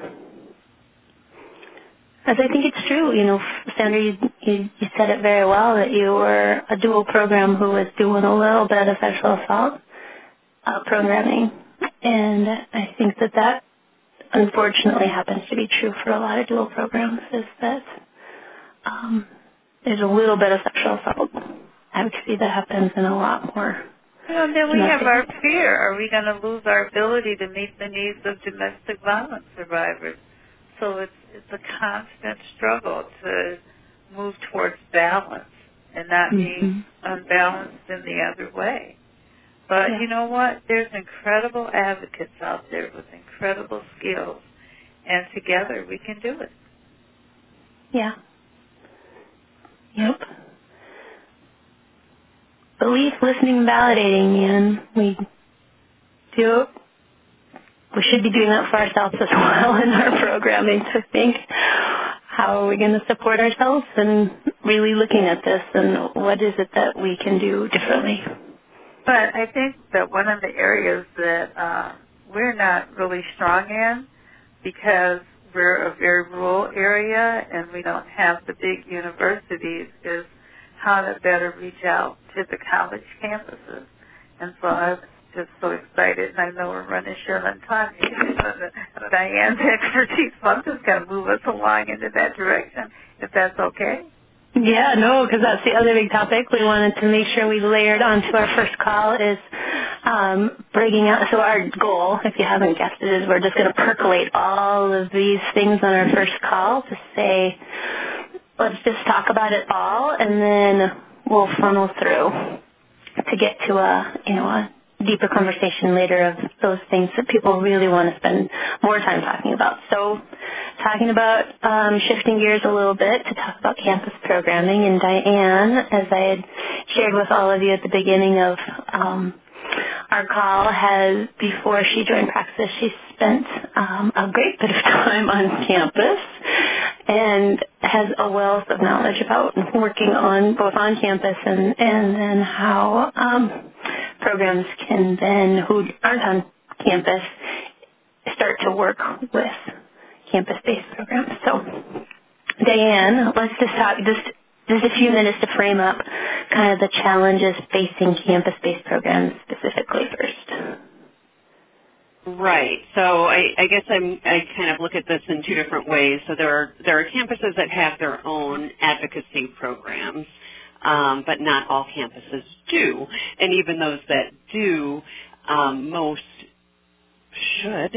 As I think it's true, you know, Sandra, you, you, you said it very well that you were a dual program who was doing a little bit of sexual assault uh, programming. And I think that that unfortunately happens to be true for a lot of dual programs, is that um, there's a little bit of sexual assault advocacy that happens in a lot more. Well, then we have our fear. Are we going to lose our ability to meet the needs of domestic violence survivors? So it's it's a constant struggle to move towards balance and not mm-hmm. be unbalanced in the other way. But yeah. you know what? There's incredible advocates out there with incredible skills, and together we can do it. Yeah. Yep. Belief, listening, validating, man. We do. We should be doing that for ourselves as well in our programming to think, how are we going to support ourselves, and really looking at this and what is it that we can do differently. But I think that one of the areas that uh, we're not really strong in, because we're a very rural area and we don't have the big universities, is how to better reach out to the college campuses. And so I'm just so excited, and I know we're running short on time. Diane's expertise, so I'm just going to move us along into that direction, if that's okay. Yeah, no, because that's the other big topic we wanted to make sure we layered onto our first call is um, bringing out, so our goal, if you haven't guessed it, is we're just going to percolate all of these things on our first call to say, let's just talk about it all, and then we'll funnel through to get to a, you know, a deeper conversation later of those things that people really want to spend more time talking about. So talking about um, shifting gears a little bit to talk about campus programming, and Diane, as I had shared with all of you at the beginning of um, our call, has, before she joined Praxis, she spent um, a great bit of time on campus and has a wealth of knowledge about working on both on campus and, and then how um, programs can then, who aren't on campus, start to work with campus-based programs. So, Diane, let's just talk just just a few minutes to frame up kind of the challenges facing campus-based programs specifically first. Right. So I, I guess I'm, I kind of look at this in two different ways. So there are there are campuses that have their own advocacy programs, um, but not all campuses do. And even those that do, um, most should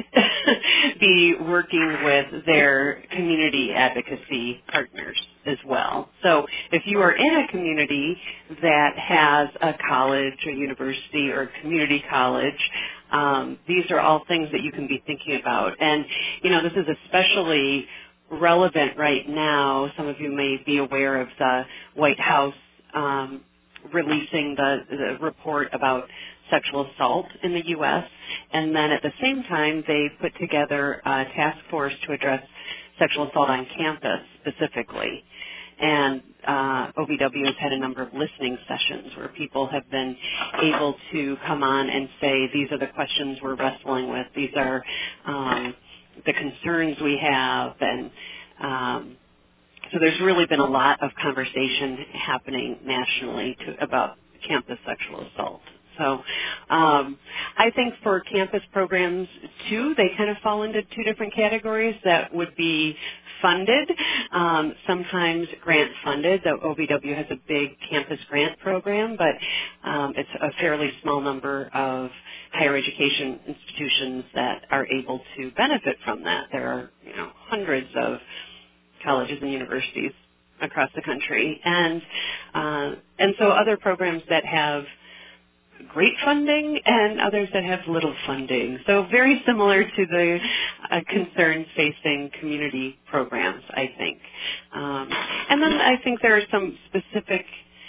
be working with their community advocacy partners as well. So if you are in a community that has a college, a university, or a community college, um, these are all things that you can be thinking about. And, you know, this is especially relevant right now. Some of you may be aware of the White House um, releasing the, the report about sexual assault in the U S, and then at the same time they put together a task force to address sexual assault on campus specifically. And uh, O V W has had a number of listening sessions where people have been able to come on and say, these are the questions we're wrestling with, these are um, the concerns we have, and um, so there's really been a lot of conversation happening nationally to, about campus sexual assault. So um, I think for campus programs, too, they kind of fall into two different categories that would be funded, um, sometimes grant funded. The O V W has a big campus grant program, but um, it's a fairly small number of higher education institutions that are able to benefit from that. There are, you know, hundreds of colleges and universities across the country. And, uh, and so other programs that have great funding and others that have little funding. So very similar to the uh, concerns facing community programs, I think. Um, and then I think there are some specific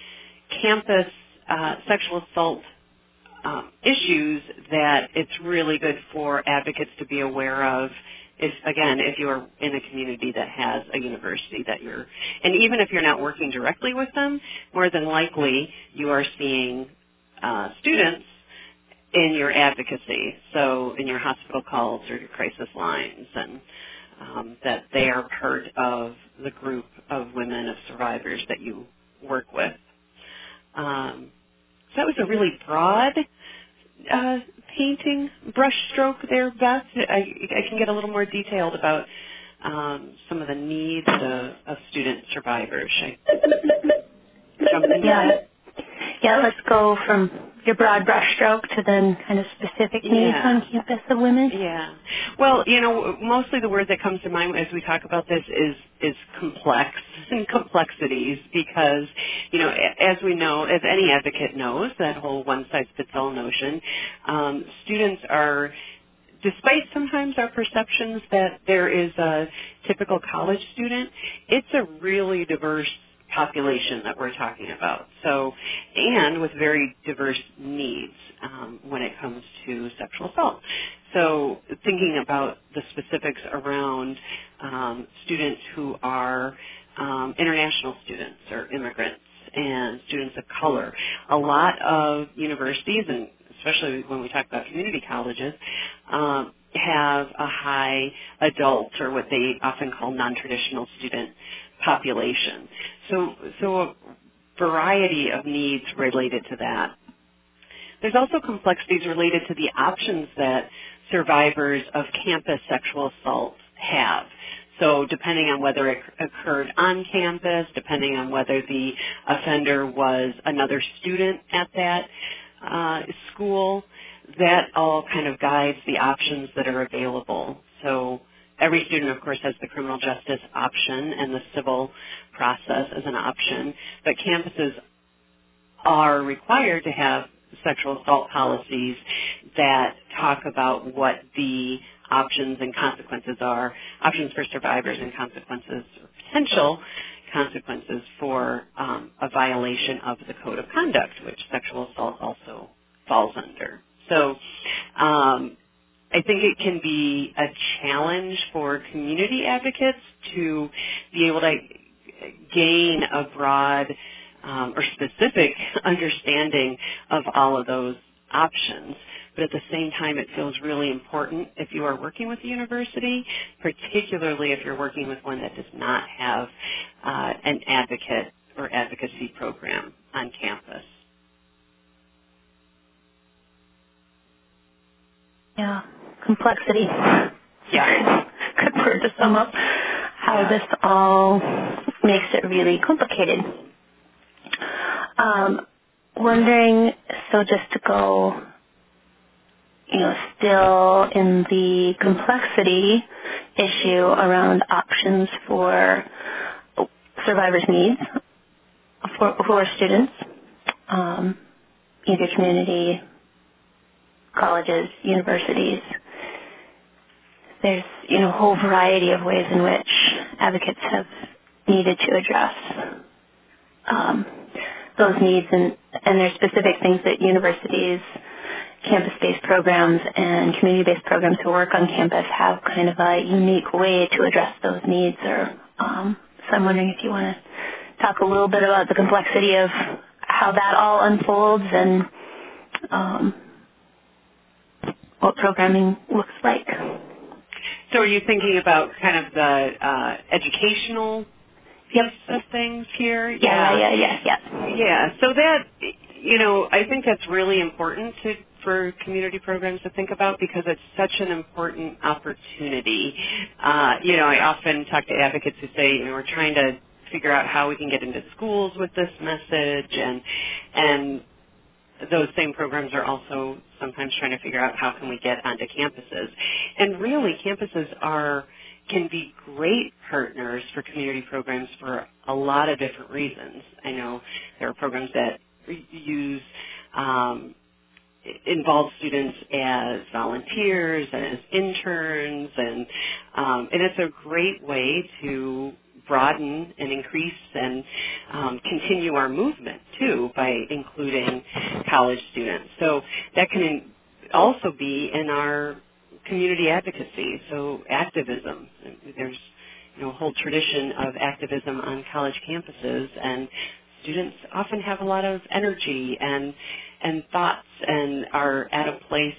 campus uh, sexual assault um, issues that it's really good for advocates to be aware of. If, again, if you're in a community that has a university that you're, and even if you're not working directly with them, more than likely you are seeing uh, students in your advocacy, so in your hospital calls or your crisis lines, and um, that they are part of the group of women, of survivors that you work with. Um, so that was a really broad uh, painting brushstroke there, Beth. I, I can get a little more detailed about um, some of the needs of, of student survivors. I jump into Yeah. that? Yeah, let's go from your broad brushstroke to then kind of specific needs Yeah. on campus of women. Yeah. Well, you know, mostly the word that comes to mind as we talk about this is is complex and complexities because, you know, as we know, as any advocate knows, that whole one-size-fits-all notion, um, students are, despite sometimes our perceptions that there is a typical college student, it's a really diverse population that we're talking about. So, and with very diverse needs um, when it comes to sexual assault. So thinking about the specifics around um, students who are um, international students or immigrants and students of color, a lot of universities, and especially when we talk about community colleges, um, have a high adult or what they often call non-traditional student population. So, so a variety of needs related to that. There's also complexities related to the options that survivors of campus sexual assault have. So depending on whether it occurred on campus, depending on whether the offender was another student at that uh, school, that all kind of guides the options that are available. So every student, of course, has the criminal justice option and the civil process as an option, but campuses are required to have sexual assault policies that talk about what the options and consequences are, options for survivors and consequences, or potential consequences for um, a violation of the code of conduct, which sexual assault also falls under. So um, I think it can be a challenge for community advocates to be able to gain a broad um, or specific understanding of all of those options. But at the same time, it feels really important if you are working with a university, particularly if you're working with one that does not have uh, an advocate or advocacy program on campus. Yeah, complexity. Yeah. Good word to sum up how Yeah. this all makes it really complicated. Um, wondering, so just to go, you know, still in the complexity issue around options for survivors' needs for, for students, um, either community, colleges, universities. There's, you know, a whole variety of ways in which advocates have needed to address um, those needs, and, and there's specific things that universities, campus-based programs, and community-based programs who work on campus have kind of a unique way to address those needs. Or um, so I'm wondering if you want to talk a little bit about the complexity of how that all unfolds and um, what programming looks like. So are you thinking about kind of the uh, educational piece Yep. of things here? Yeah, yeah, yeah, yeah. Yeah, so that, you know, I think that's really important to, for community programs to think about because it's such an important opportunity. Uh, you know, I often talk to advocates who say, you know, we're trying to figure out how we can get into schools with this message, and and those same programs are also sometimes trying to figure out how can we get onto campuses. And really, campuses are can be great partners for community programs for a lot of different reasons. I know there are programs that use um, involve students as volunteers and as interns, and um, and it's a great way to broaden and increase and um, continue our movement too by including college students. So that can in, also be in our community advocacy, so activism. There's you know a whole tradition of activism on college campuses, and students often have a lot of energy and and thoughts and are at a place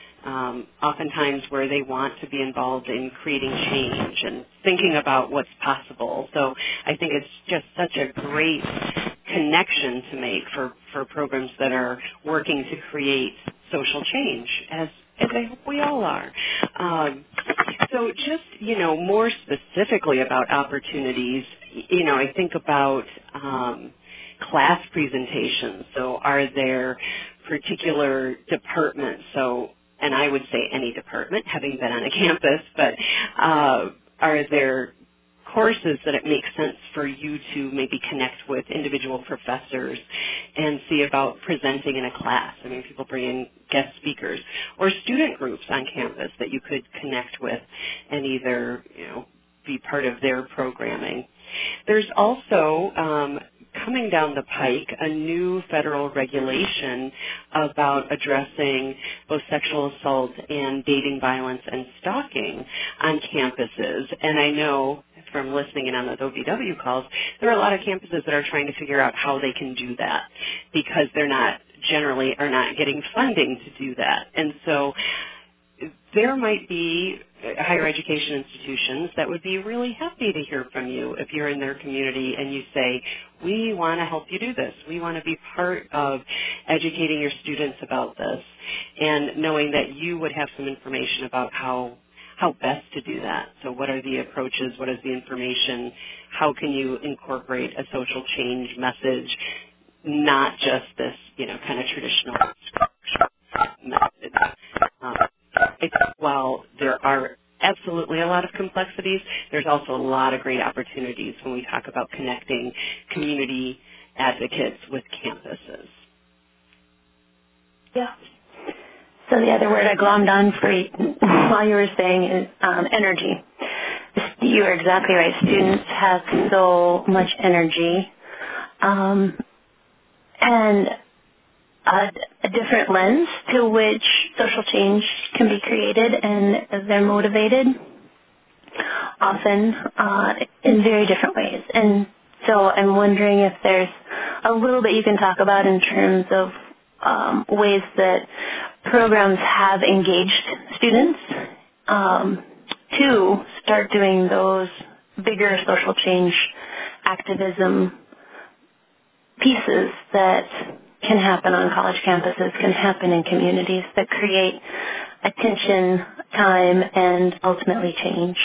um, oftentimes where they want to be involved in creating change and thinking about what's possible. So I think it's just such a great connection to make for, for programs that are working to create social change, as, as I hope we all are. Um, so just, you know, more specifically about opportunities, you know, I think about um, class presentations. So are there particular departments, so, and I would say any department, having been on a campus, but uh, are there courses that it makes sense for you to maybe connect with individual professors and see about presenting in a class? I mean, people bring in guest speakers or student groups on campus that you could connect with and either, you know, be part of their programming. There's also um, coming down the pike a new federal regulation about addressing both sexual assault and dating violence and stalking on campuses. And I know from listening in on those O V W calls, there are a lot of campuses that are trying to figure out how they can do that because they're not generally are not getting funding to do that. And so there might be higher education institutions that would be really happy to hear from you if you're in their community and you say, we want to help you do this. We want to be part of educating your students about this, and knowing that you would have some information about how how best to do that. So what are the approaches? What is the information? How can you incorporate a social change message, not just this, you know, kind of traditional message? Um, while there are absolutely a lot of complexities, there's also a lot of great opportunities when we talk about connecting community advocates with campuses. Yeah. So the other word I glommed on for you, while you were saying is um, energy. You are exactly right. Students have so much energy um, and a, a different lens to which social change can be created, and they're motivated often uh, in very different ways. And so I'm wondering if there's a little bit you can talk about in terms of um, ways that programs have engaged students um, to start doing those bigger social change activism pieces that can happen on college campuses, can happen in communities that create attention, time, and ultimately change.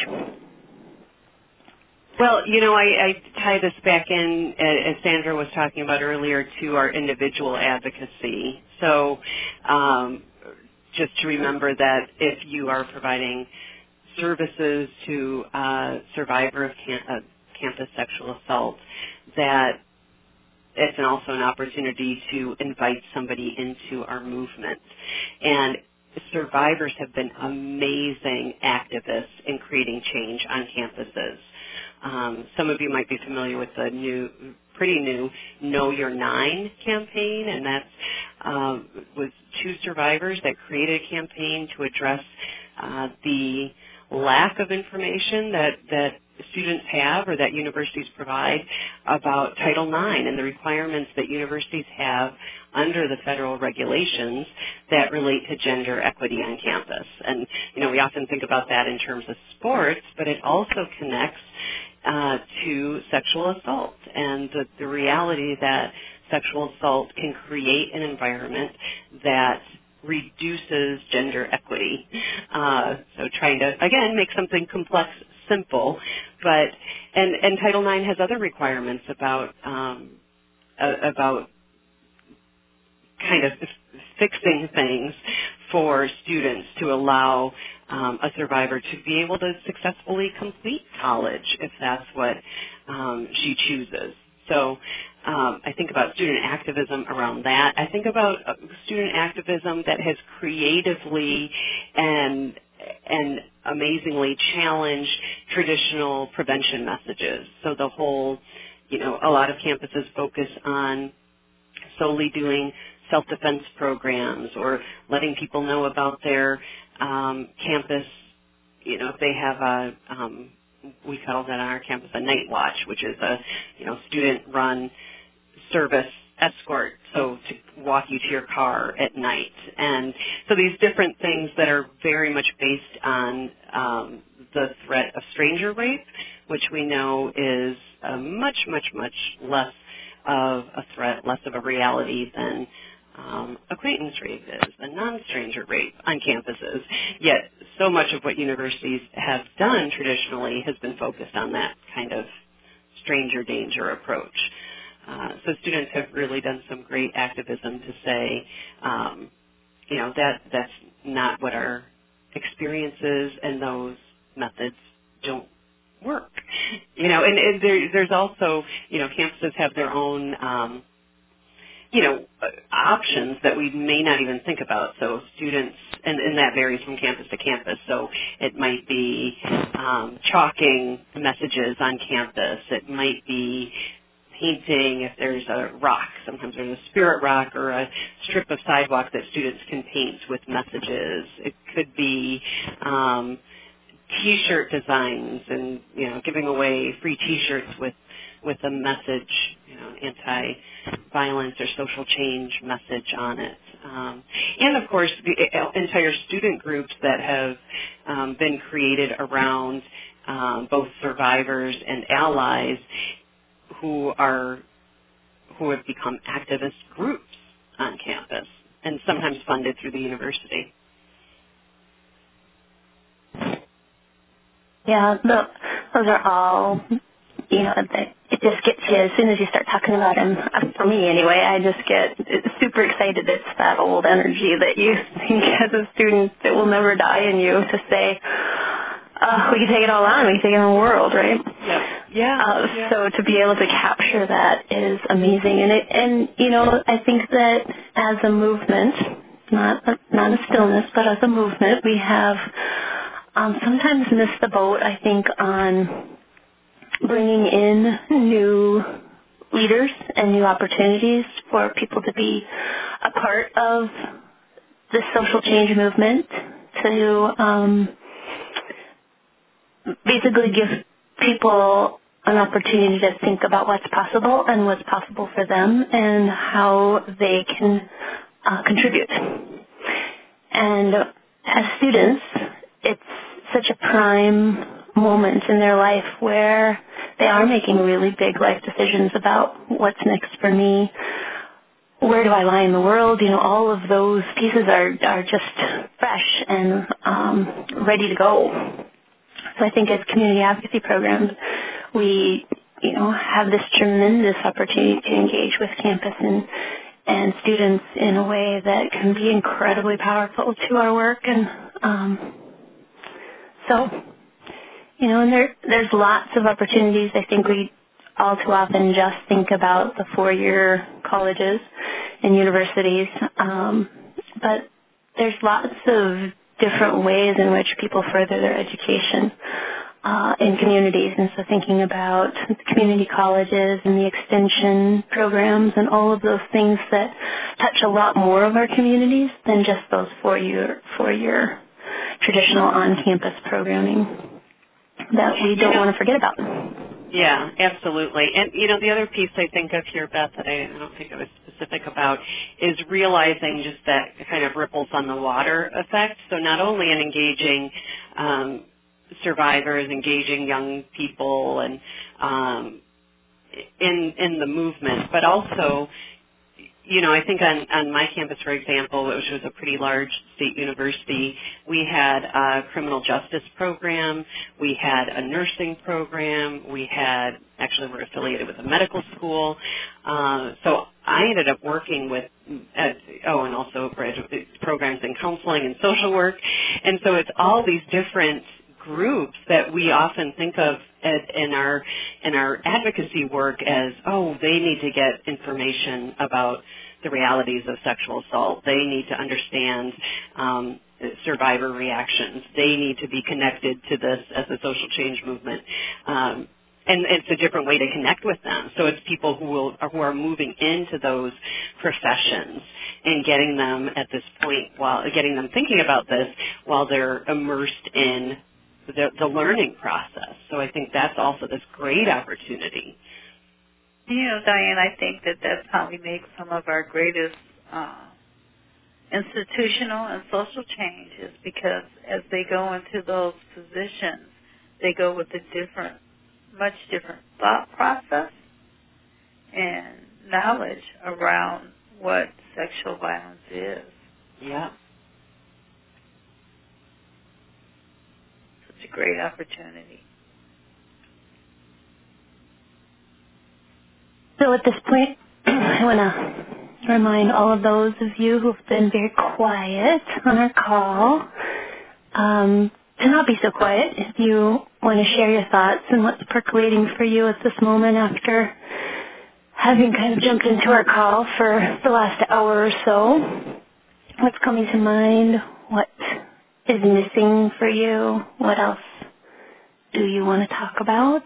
Well, you know, I, I tie this back in, as Sandra was talking about earlier, to our individual advocacy. So um, just to remember that if you are providing services to a survivor of cam- uh, campus sexual assault, that it's an also an opportunity to invite somebody into our movement. And survivors have been amazing activists in creating change on campuses. Um, some of you might be familiar with the new, pretty new Know Your Nine campaign, and that um, was two survivors that created a campaign to address uh, the lack of information that, that students have or that universities provide about Title nine and the requirements that universities have under the federal regulations that relate to gender equity on campus. And, you know, we often think about that in terms of sports, but it also connects uh, to sexual assault and the, the reality that sexual assault can create an environment that reduces gender equity. Uh, so trying to, again, make something complex simple, but, and, and Title nine has other requirements about, um, uh, about kind of fixing things for students to allow um, a survivor to be able to successfully complete college if that's what um, she chooses. So um, I think about student activism around that. I think about uh, student activism that has creatively and and amazingly challenged traditional prevention messages. So the whole, you know, a lot of campuses focus on solely doing self-defense programs or letting people know about their um, campus, you know, if they have a, um, we call that on our campus a night watch, which is a, you know, student-run service escort, so to walk you to your car at night. And so these different things that are very much based on um, the threat of stranger rape, which we know is a much, much, much less of a threat, less of a reality than um, acquaintance rape is, and non-stranger rape on campuses. Yet so much of what universities have done traditionally has been focused on that kind of stranger danger approach. Uh, so students have really done some great activism to say, um, you know, that that's not what our experience is, and those methods don't work. You know, and, and there, there's also, you know, campuses have their own, um, you know, options that we may not even think about. So students, and, and that varies from campus to campus. So it might be um, chalking messages on campus. It might be painting if there's a rock. Sometimes there's a spirit rock or a strip of sidewalk that students can paint with messages. It could be um, T-shirt designs and, you know, giving away free T-shirts with, with a message, you know, anti-violence or social change message on it. Um, and, of course, the entire student groups that have um, been created around um, both survivors and allies who are who have become activist groups on campus and sometimes funded through the university. Yeah, the, those are all, you know, they, it just gets you as soon as you start talking about them. For me, anyway, I just get super excited. It's that old energy that you think as a student that will never die in you to say, uh, we can take it all on. We can take it on the world, right? Yeah. Yeah. Uh, yeah. So to be able to capture that is amazing, and it, and you know, I think that as a movement, not a, not a stillness, but as a movement, we have um, sometimes missed the boat. I think on bringing in new leaders and new opportunities for people to be a part of the social change movement, to um, basically give people an opportunity to think about what's possible and what's possible for them and how they can uh, contribute. And as students, it's such a prime moment in their life where they are making really big life decisions about what's next for me, where do I lie in the world. You know, all of those pieces are, are just fresh and um, ready to go. So I think as community advocacy programs, we, you know, have this tremendous opportunity to engage with campus and, and students in a way that can be incredibly powerful to our work. And um, so, you know, and there, there's lots of opportunities. I think we all too often just think about the four-year colleges and universities, um, but there's lots of different ways in which people further their education uh, in communities. And so thinking about community colleges and the extension programs and all of those things that touch a lot more of our communities than just those four-year, four-year traditional on-campus programming that we don't want to forget about. Yeah, absolutely. And, you know, the other piece I think of here, Beth, that I don't think I was specific about is realizing just that kind of ripples on the water effect. So not only in engaging um, survivors, engaging young people and um, in, in the movement, but also, you know, I think on, on my campus, for example, which was a pretty large state university, we had a criminal justice program, we had a nursing program, we had, actually we're affiliated with a medical school. Uh, so I ended up working with, uh, oh, and also programs in counseling and social work. And so it's all these different groups that we often think of as, in our in our advocacy work as, oh, they need to get information about the realities of sexual assault. They need to understand um, survivor reactions. They need to be connected to this as a social change movement. Um, and it's a different way to connect with them. So it's people who will who are moving into those professions and getting them at this point, while getting them thinking about this while they're immersed in the, the learning process. So I think that's also this great opportunity. You know, Diane, I think that that's how we make some of our greatest uh, institutional and social changes, because as they go into those positions, they go with a different, much different thought process and knowledge around what sexual violence is. Yeah. Such a great opportunity. So at this point, I want to remind all of those of you who've been very quiet on our call um, to not be so quiet if you want to share your thoughts and what's percolating for you at this moment after having kind of jumped into our call for the last hour or so. What's coming to mind? What is missing for you? What else do you want to talk about?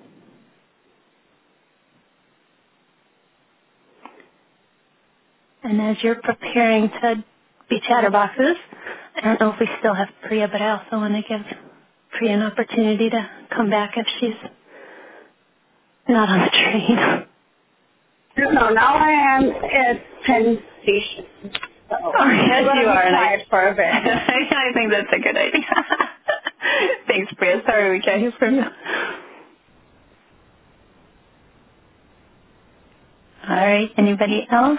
And as you're preparing to be chatterboxes, I don't know if we still have Priya, but I also want to give Priya an opportunity to come back if she's not on the train. No, now I am at Penn Station. So oh, yes, you are. Quiet I, for a bit. I think that's a good idea. Thanks, Priya. Sorry we can't hear from you. All right. Anybody else?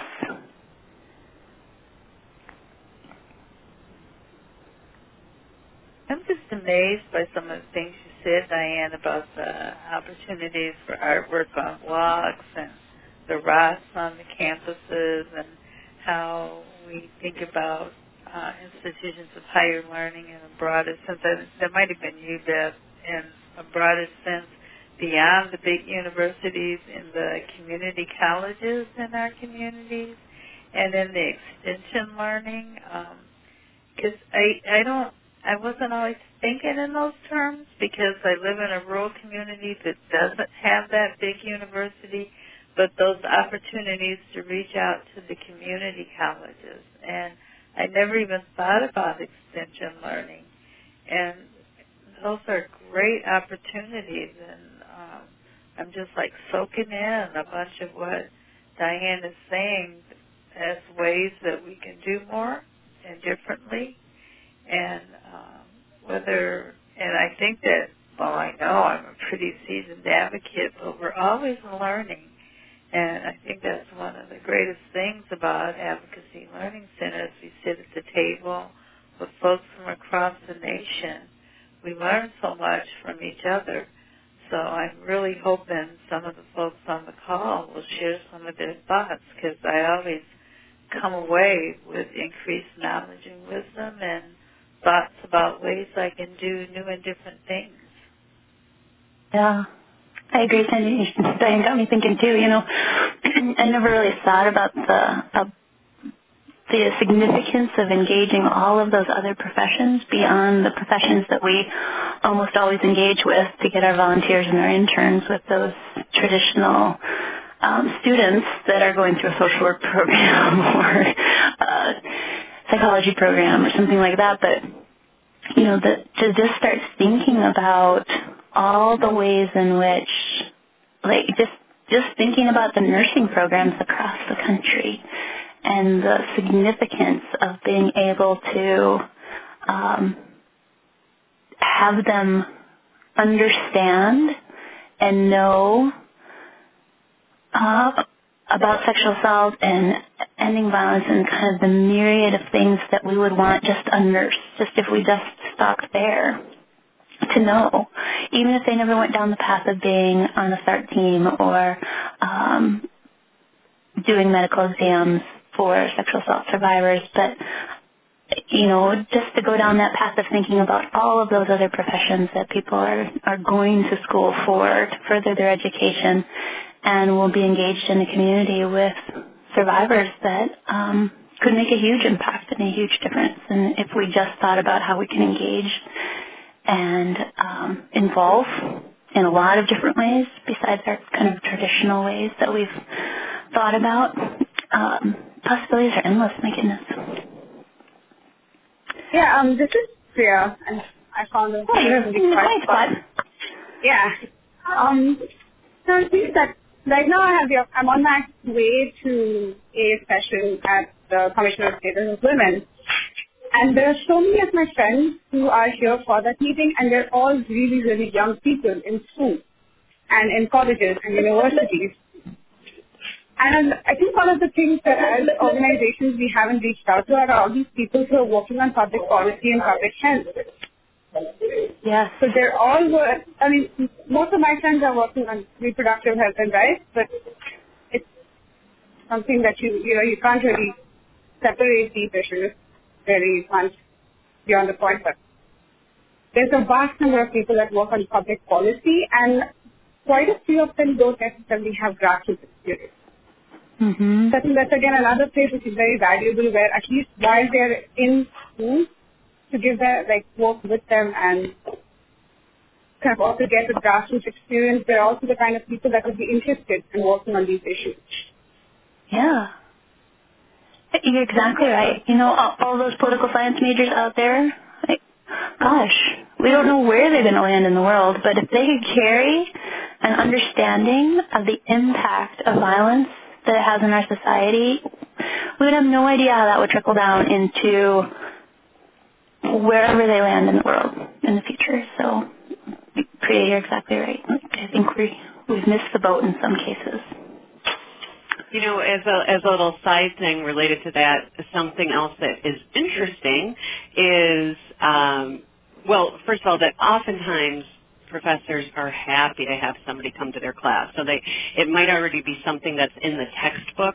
I'm just amazed by some of the things you said, Diane, about the opportunities for artwork on walks and the R O S on the campuses, and how we think about uh, institutions of higher learning in a broader sense. That, that might have been you, Beth, in a broader sense, beyond the big universities, in the community colleges in our communities, and in the extension learning. Because I, I don't, I wasn't always thinking in those terms because I live in a rural community that doesn't have that big university, but those opportunities to reach out to the community colleges. And I never even thought about extension learning. And those are great opportunities. And um, I'm just like soaking in a bunch of what Diane is saying as ways that we can do more and differently. And um, whether, and I think that, well, I know I'm a pretty seasoned advocate, but we're always learning. And I think that's one of the greatest things about Advocacy Learning Centers. We sit at the table with folks from across the nation. We learn so much from each other. So I'm really hoping some of the folks on the call will share some of their thoughts, because I always come away with increased knowledge and wisdom and thoughts about ways I can do new and different things. Yeah. I agree, Sandy. Diane got me thinking too. You know, I never really thought about the uh, the significance of engaging all of those other professions beyond the professions that we almost always engage with to get our volunteers and our interns with those traditional um, students that are going through a social work program or a psychology program or something like that. But you know, the, to just start thinking about all the ways in which, like, just just thinking about the nursing programs across the country and the significance of being able to um, have them understand and know uh, about sexual assault and ending violence and kind of the myriad of things that we would want just a nurse, just if we just stopped there, to know, even if they never went down the path of being on a SART team or um, doing medical exams for sexual assault survivors, but, you know, just to go down that path of thinking about all of those other professions that people are, are going to school for to further their education and will be engaged in the community with survivors that um, could make a huge impact and a huge difference. And if we just thought about how we can engage and um, involve in a lot of different ways besides our kind of traditional ways that we've thought about, um, possibilities are endless, my goodness. Yeah, um, this is Priya, and I found this oh, you're really quite fun. Yeah. Um, so I think that right now I have the, I'm on my way to a session at the Commissioner of Status of Women. And there are so many of my friends who are here for that meeting, and they're all really, really young people in school and in colleges and universities. And I think one of the things that as organizations we haven't reached out to are all these people who are working on public policy and public health. Yes. So they're all, work, I mean, most of my friends are working on reproductive health and rights, but it's something that you, you know, you can't really separate these issues. Very much beyond the point, but there's a vast number of people that work on public policy, and quite a few of them don't necessarily have grassroots experience. Mm-hmm. So I think that's again another place which is very valuable, where at least while they're in school, to give their, like, work with them and kind of also get the grassroots experience, they're also the kind of people that would be interested in working on these issues. Yeah. You're exactly right. You know, all, all those political science majors out there, like, gosh, we don't know where they're going to land in the world, but if they could carry an understanding of the impact of violence that it has in our society, we would have no idea how that would trickle down into wherever they land in the world in the future. So, Priya, you're exactly right. I think we, we've missed the boat in some cases. You know, as a, as a little side thing related to that, something else that is interesting is, um, well, first of all, that oftentimes professors are happy to have somebody come to their class. So they, it might already be something that's in the textbook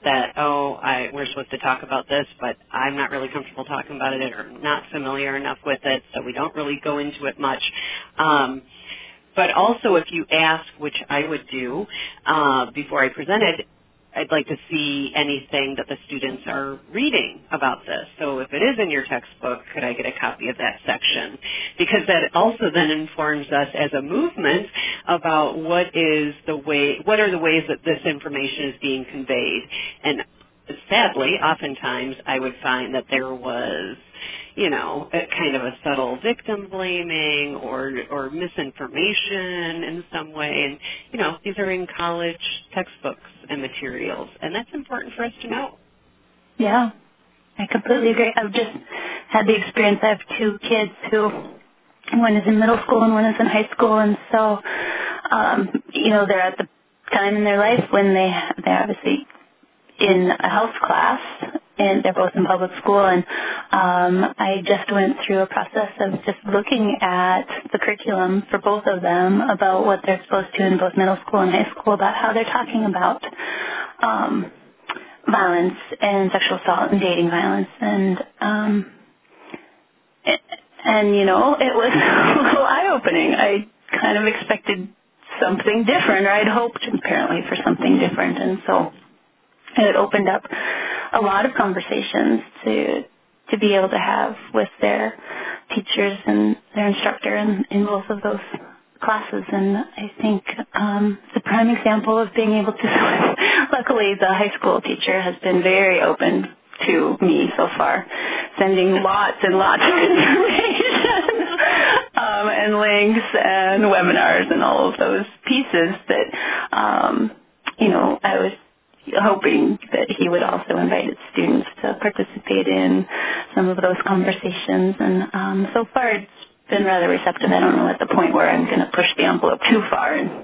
that, oh, I, we're supposed to talk about this, but I'm not really comfortable talking about it or not familiar enough with it, so we don't really go into it much. Um, but also if you ask, which I would do uh, before I presented, I'd like to see anything that the students are reading about this. So if it is in your textbook, could I get a copy of that section? Because that also then informs us as a movement about what is the way, what are the ways that this information is being conveyed. And sadly, oftentimes I would find that there was, you know, a kind of a subtle victim blaming or or misinformation in some way. And, you know, these are in college textbooks and materials, and that's important for us to know. Yeah, I completely agree. I've just had the experience. I have two kids who, one is in middle school and one is in high school, and so, um, you know, they're at the time in their life when they, they're obviously in a health class, and they're both in public school, and um, I just went through a process of just looking at the curriculum for both of them about what they're exposed to in both middle school and high school, about how they're talking about um, violence and sexual assault and dating violence, and um, it, and you know, it was a little eye-opening. I kind of expected something different, or I'd hoped apparently for something different, and so it opened up a lot of conversations to to be able to have with their teachers and their instructor in, in both of those classes. And I think um, it's a prime example of being able to, luckily the high school teacher has been very open to me so far, sending lots and lots of information um, and links and webinars and all of those pieces that, um, you know, I was hoping that he would also invite his students to participate in some of those conversations. And um, so far it's been rather receptive. I don't know at the point where I'm going to push the envelope too far and,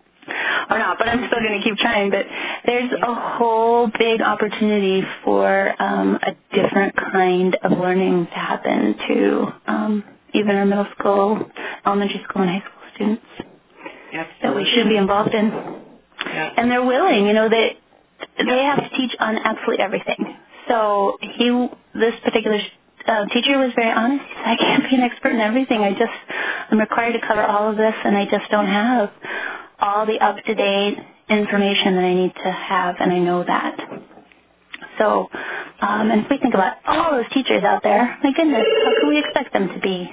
or not, but I'm still going to keep trying. But there's a whole big opportunity for um, a different kind of learning to happen to um, even our middle school, elementary school, and high school students. Absolutely. That we should be involved in. Yeah. And they're willing, you know, they they have to teach on absolutely everything. So he, this particular uh, teacher was very honest. He said, I can't be an expert in everything. I just, I'm required to cover all of this, and I just don't have all the up-to-date information that I need to have, and I know that. So, um, and if we think about all those teachers out there, my goodness, how can we expect them to be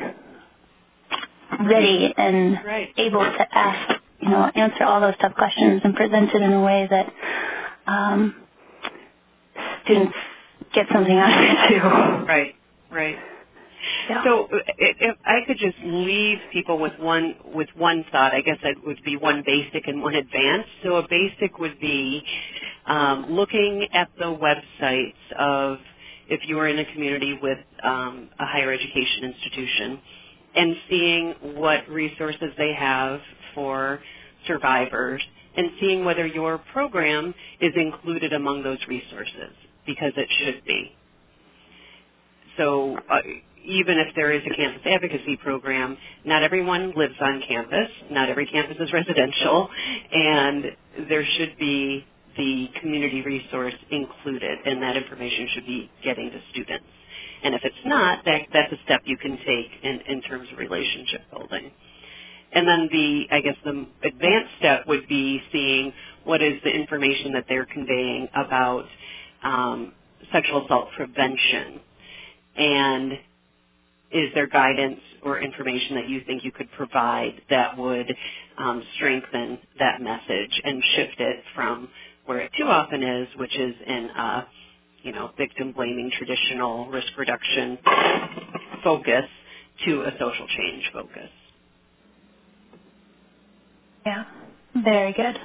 ready and right. able to ask, you know, answer all those tough questions and present it in a way that um, students get something out of it too. Right, right. Yeah. So if I could just leave people with one with one thought, I guess it would be one basic and one advanced. So a basic would be um, looking at the websites of, if you are in a community with um, a higher education institution, and seeing what resources they have for survivors, and seeing whether your program is included among those resources, because it should be. So uh, even if there is a campus advocacy program, not everyone lives on campus. Not every campus is residential, and there should be the community resource included, and that information should be getting to students. And if it's not, that, that's a step you can take in, in terms of relationship building. And then the, I guess the advanced step would be seeing what is the information that they're conveying about um, sexual assault prevention. And is there guidance or information that you think you could provide that would um, strengthen that message and shift it from where it too often is, which is in a, you know, victim blaming traditional risk reduction focus, to a social change focus. Yeah, very good.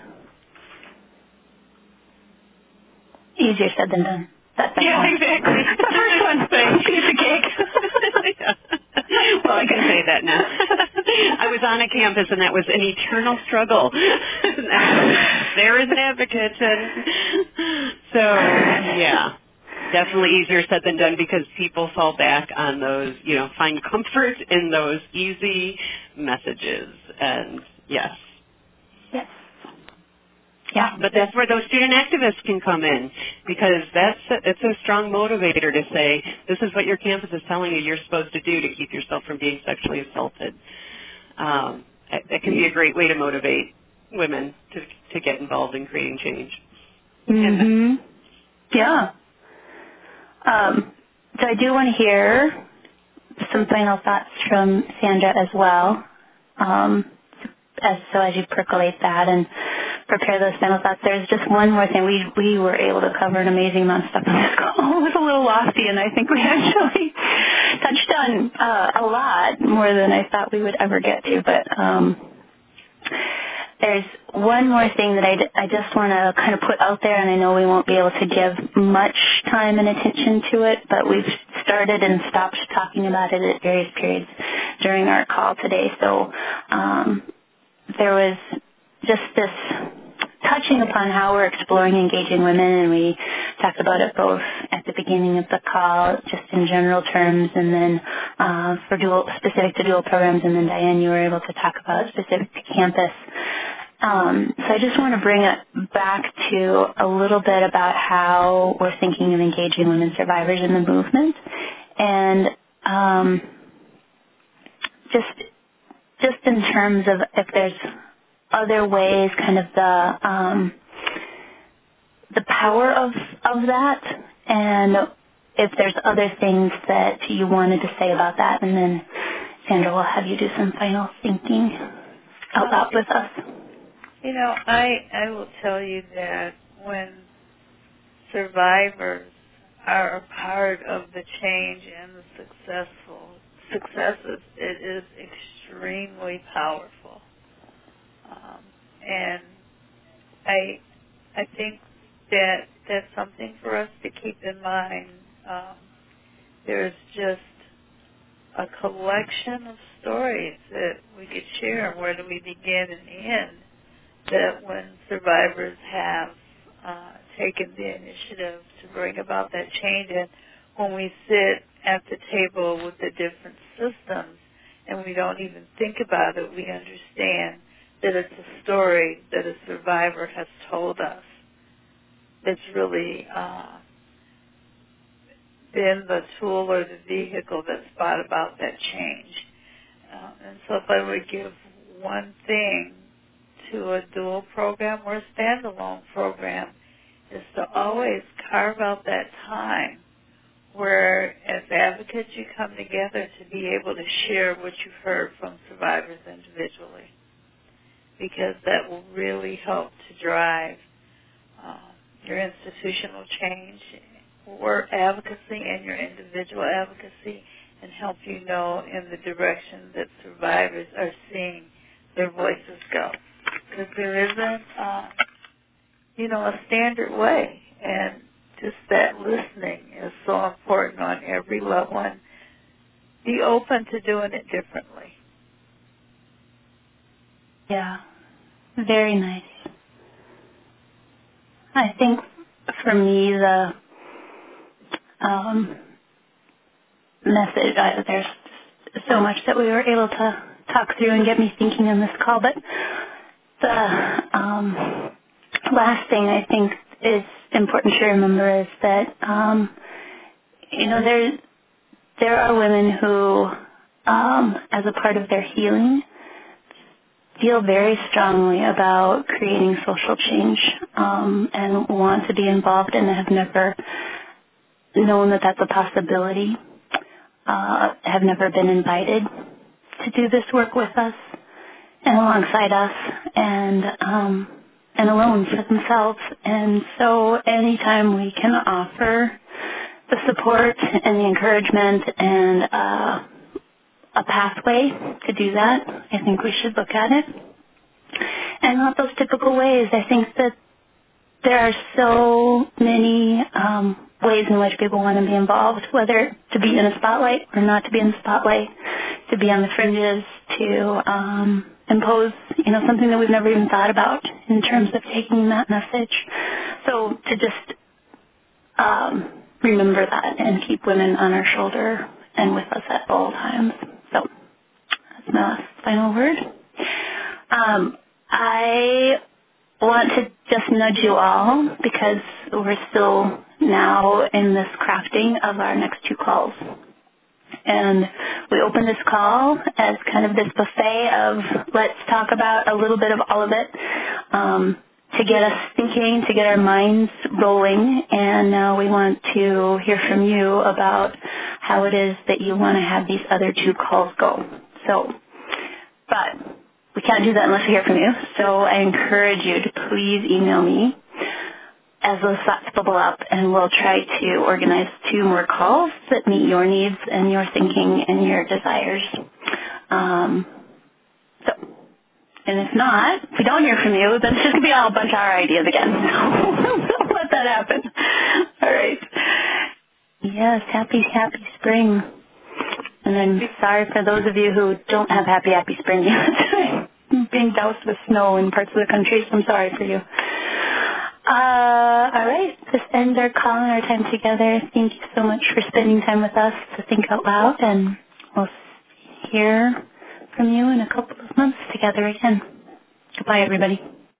Easier said than done. That's yeah, one. exactly. The first one, piece of cake. Yeah. Well, I can say that now. I was on a campus, and that was an eternal struggle. There is an advocate, and so, yeah, definitely easier said than done, because people fall back on those, you know, find comfort in those easy messages, and yes. Yes. Yeah. But that's where those student activists can come in, because that's a, it's a strong motivator to say, this is what your campus is telling you you're supposed to do to keep yourself from being sexually assaulted. Um, that, that can be a great way to motivate women to to get involved in creating change. Mm-hmm. Yeah. Um, so I do want to hear some final thoughts from Sandra as well. Um, as so as you percolate that and prepare those final thoughts, there's just one more thing. We we were able to cover an amazing amount of stuff on this call. It was a little lofty, and I think we actually touched on uh, a lot more than I thought we would ever get to. But um, there's one more thing that I, d- I just want to kind of put out there, and I know we won't be able to give much time and attention to it, but we've started and stopped talking about it at various periods during our call today. So um, there was just this touching upon how we're exploring engaging women, and we talked about it both at the beginning of the call, just in general terms, and then uh, for dual, specific to dual programs, and then Diane, you were able to talk about specific to campus. Um, so I just want to bring it back to a little bit about how we're thinking of engaging women survivors in the movement, and um, just just in terms of if there's other ways, kind of the um, the power of of that, and if there's other things that you wanted to say about that, and then Sandra will have you do some final thinking out loud with us. You know, I I will tell you that when survivors are a part of the change and the successful successes, it is extremely powerful. Um, and I I think that that's something for us to keep in mind. Um, there's just a collection of stories that we could share. Where do we begin and end? That when survivors have uh, taken the initiative to bring about that change, and when we sit at the table with the different systems and we don't even think about it, we understand that it's a story that a survivor has told us that's really uh, been the tool or the vehicle that's brought about that change. Uh, and so if I would give one thing to a dual program or a standalone program, is to always carve out that time where as advocates you come together to be able to share what you've heard from survivors individually, because that will really help to drive uh, your institutional change or advocacy and your individual advocacy, and help you know in the direction that survivors are seeing their voices go. Because there isn't, uh, you know, a standard way, and just that listening is so important on every level, and be open to doing it differently. Yeah, very nice. I think for me the um, message, I, there's so much that we were able to talk through and get me thinking on this call, but the um, last thing I think is important to remember is that, um, you know, there, there are women who, um, as a part of their healing, feel very strongly about creating social change um, and want to be involved and have never known that that's a possibility, uh, have never been invited to do this work with us and alongside us, and um, and alone for themselves. And so anytime we can offer the support and the encouragement and uh, a pathway to do that, I think we should look at it. And not those typical ways. I think that there are so many um, ways in which people want to be involved, whether to be in a spotlight or not to be in the spotlight, to be on the fringes, to um, impose, you know, something that we've never even thought about in terms of taking that message. So to just um, remember that and keep women on our shoulder and with us at all times. So that's my last final word. Um, I want to just nudge you all because we're still now in this crafting of our next two calls. And we open this call as kind of this buffet of let's talk about a little bit of all of it um, to get us thinking, to get our minds rolling. And now we want to hear from you about how it is that you want to have these other two calls go. So, but we can't do that unless we hear from you. So I encourage you to please email me as those thoughts bubble up, and we'll try to organize two more calls that meet your needs and your thinking and your desires. Um, so, and if not, if we don't hear from you, then it's just going to be all a bunch of our ideas again. We'll let that happen. All right. Yes, happy, happy spring. And I'm sorry for those of you who don't have happy, happy spring yet. Being doused with snow in parts of the country, so I'm sorry for you. Uh, all right, this ends our call and our time together. Thank you so much for spending time with us to think out loud, and we'll hear from you in a couple of months together again. Goodbye, everybody.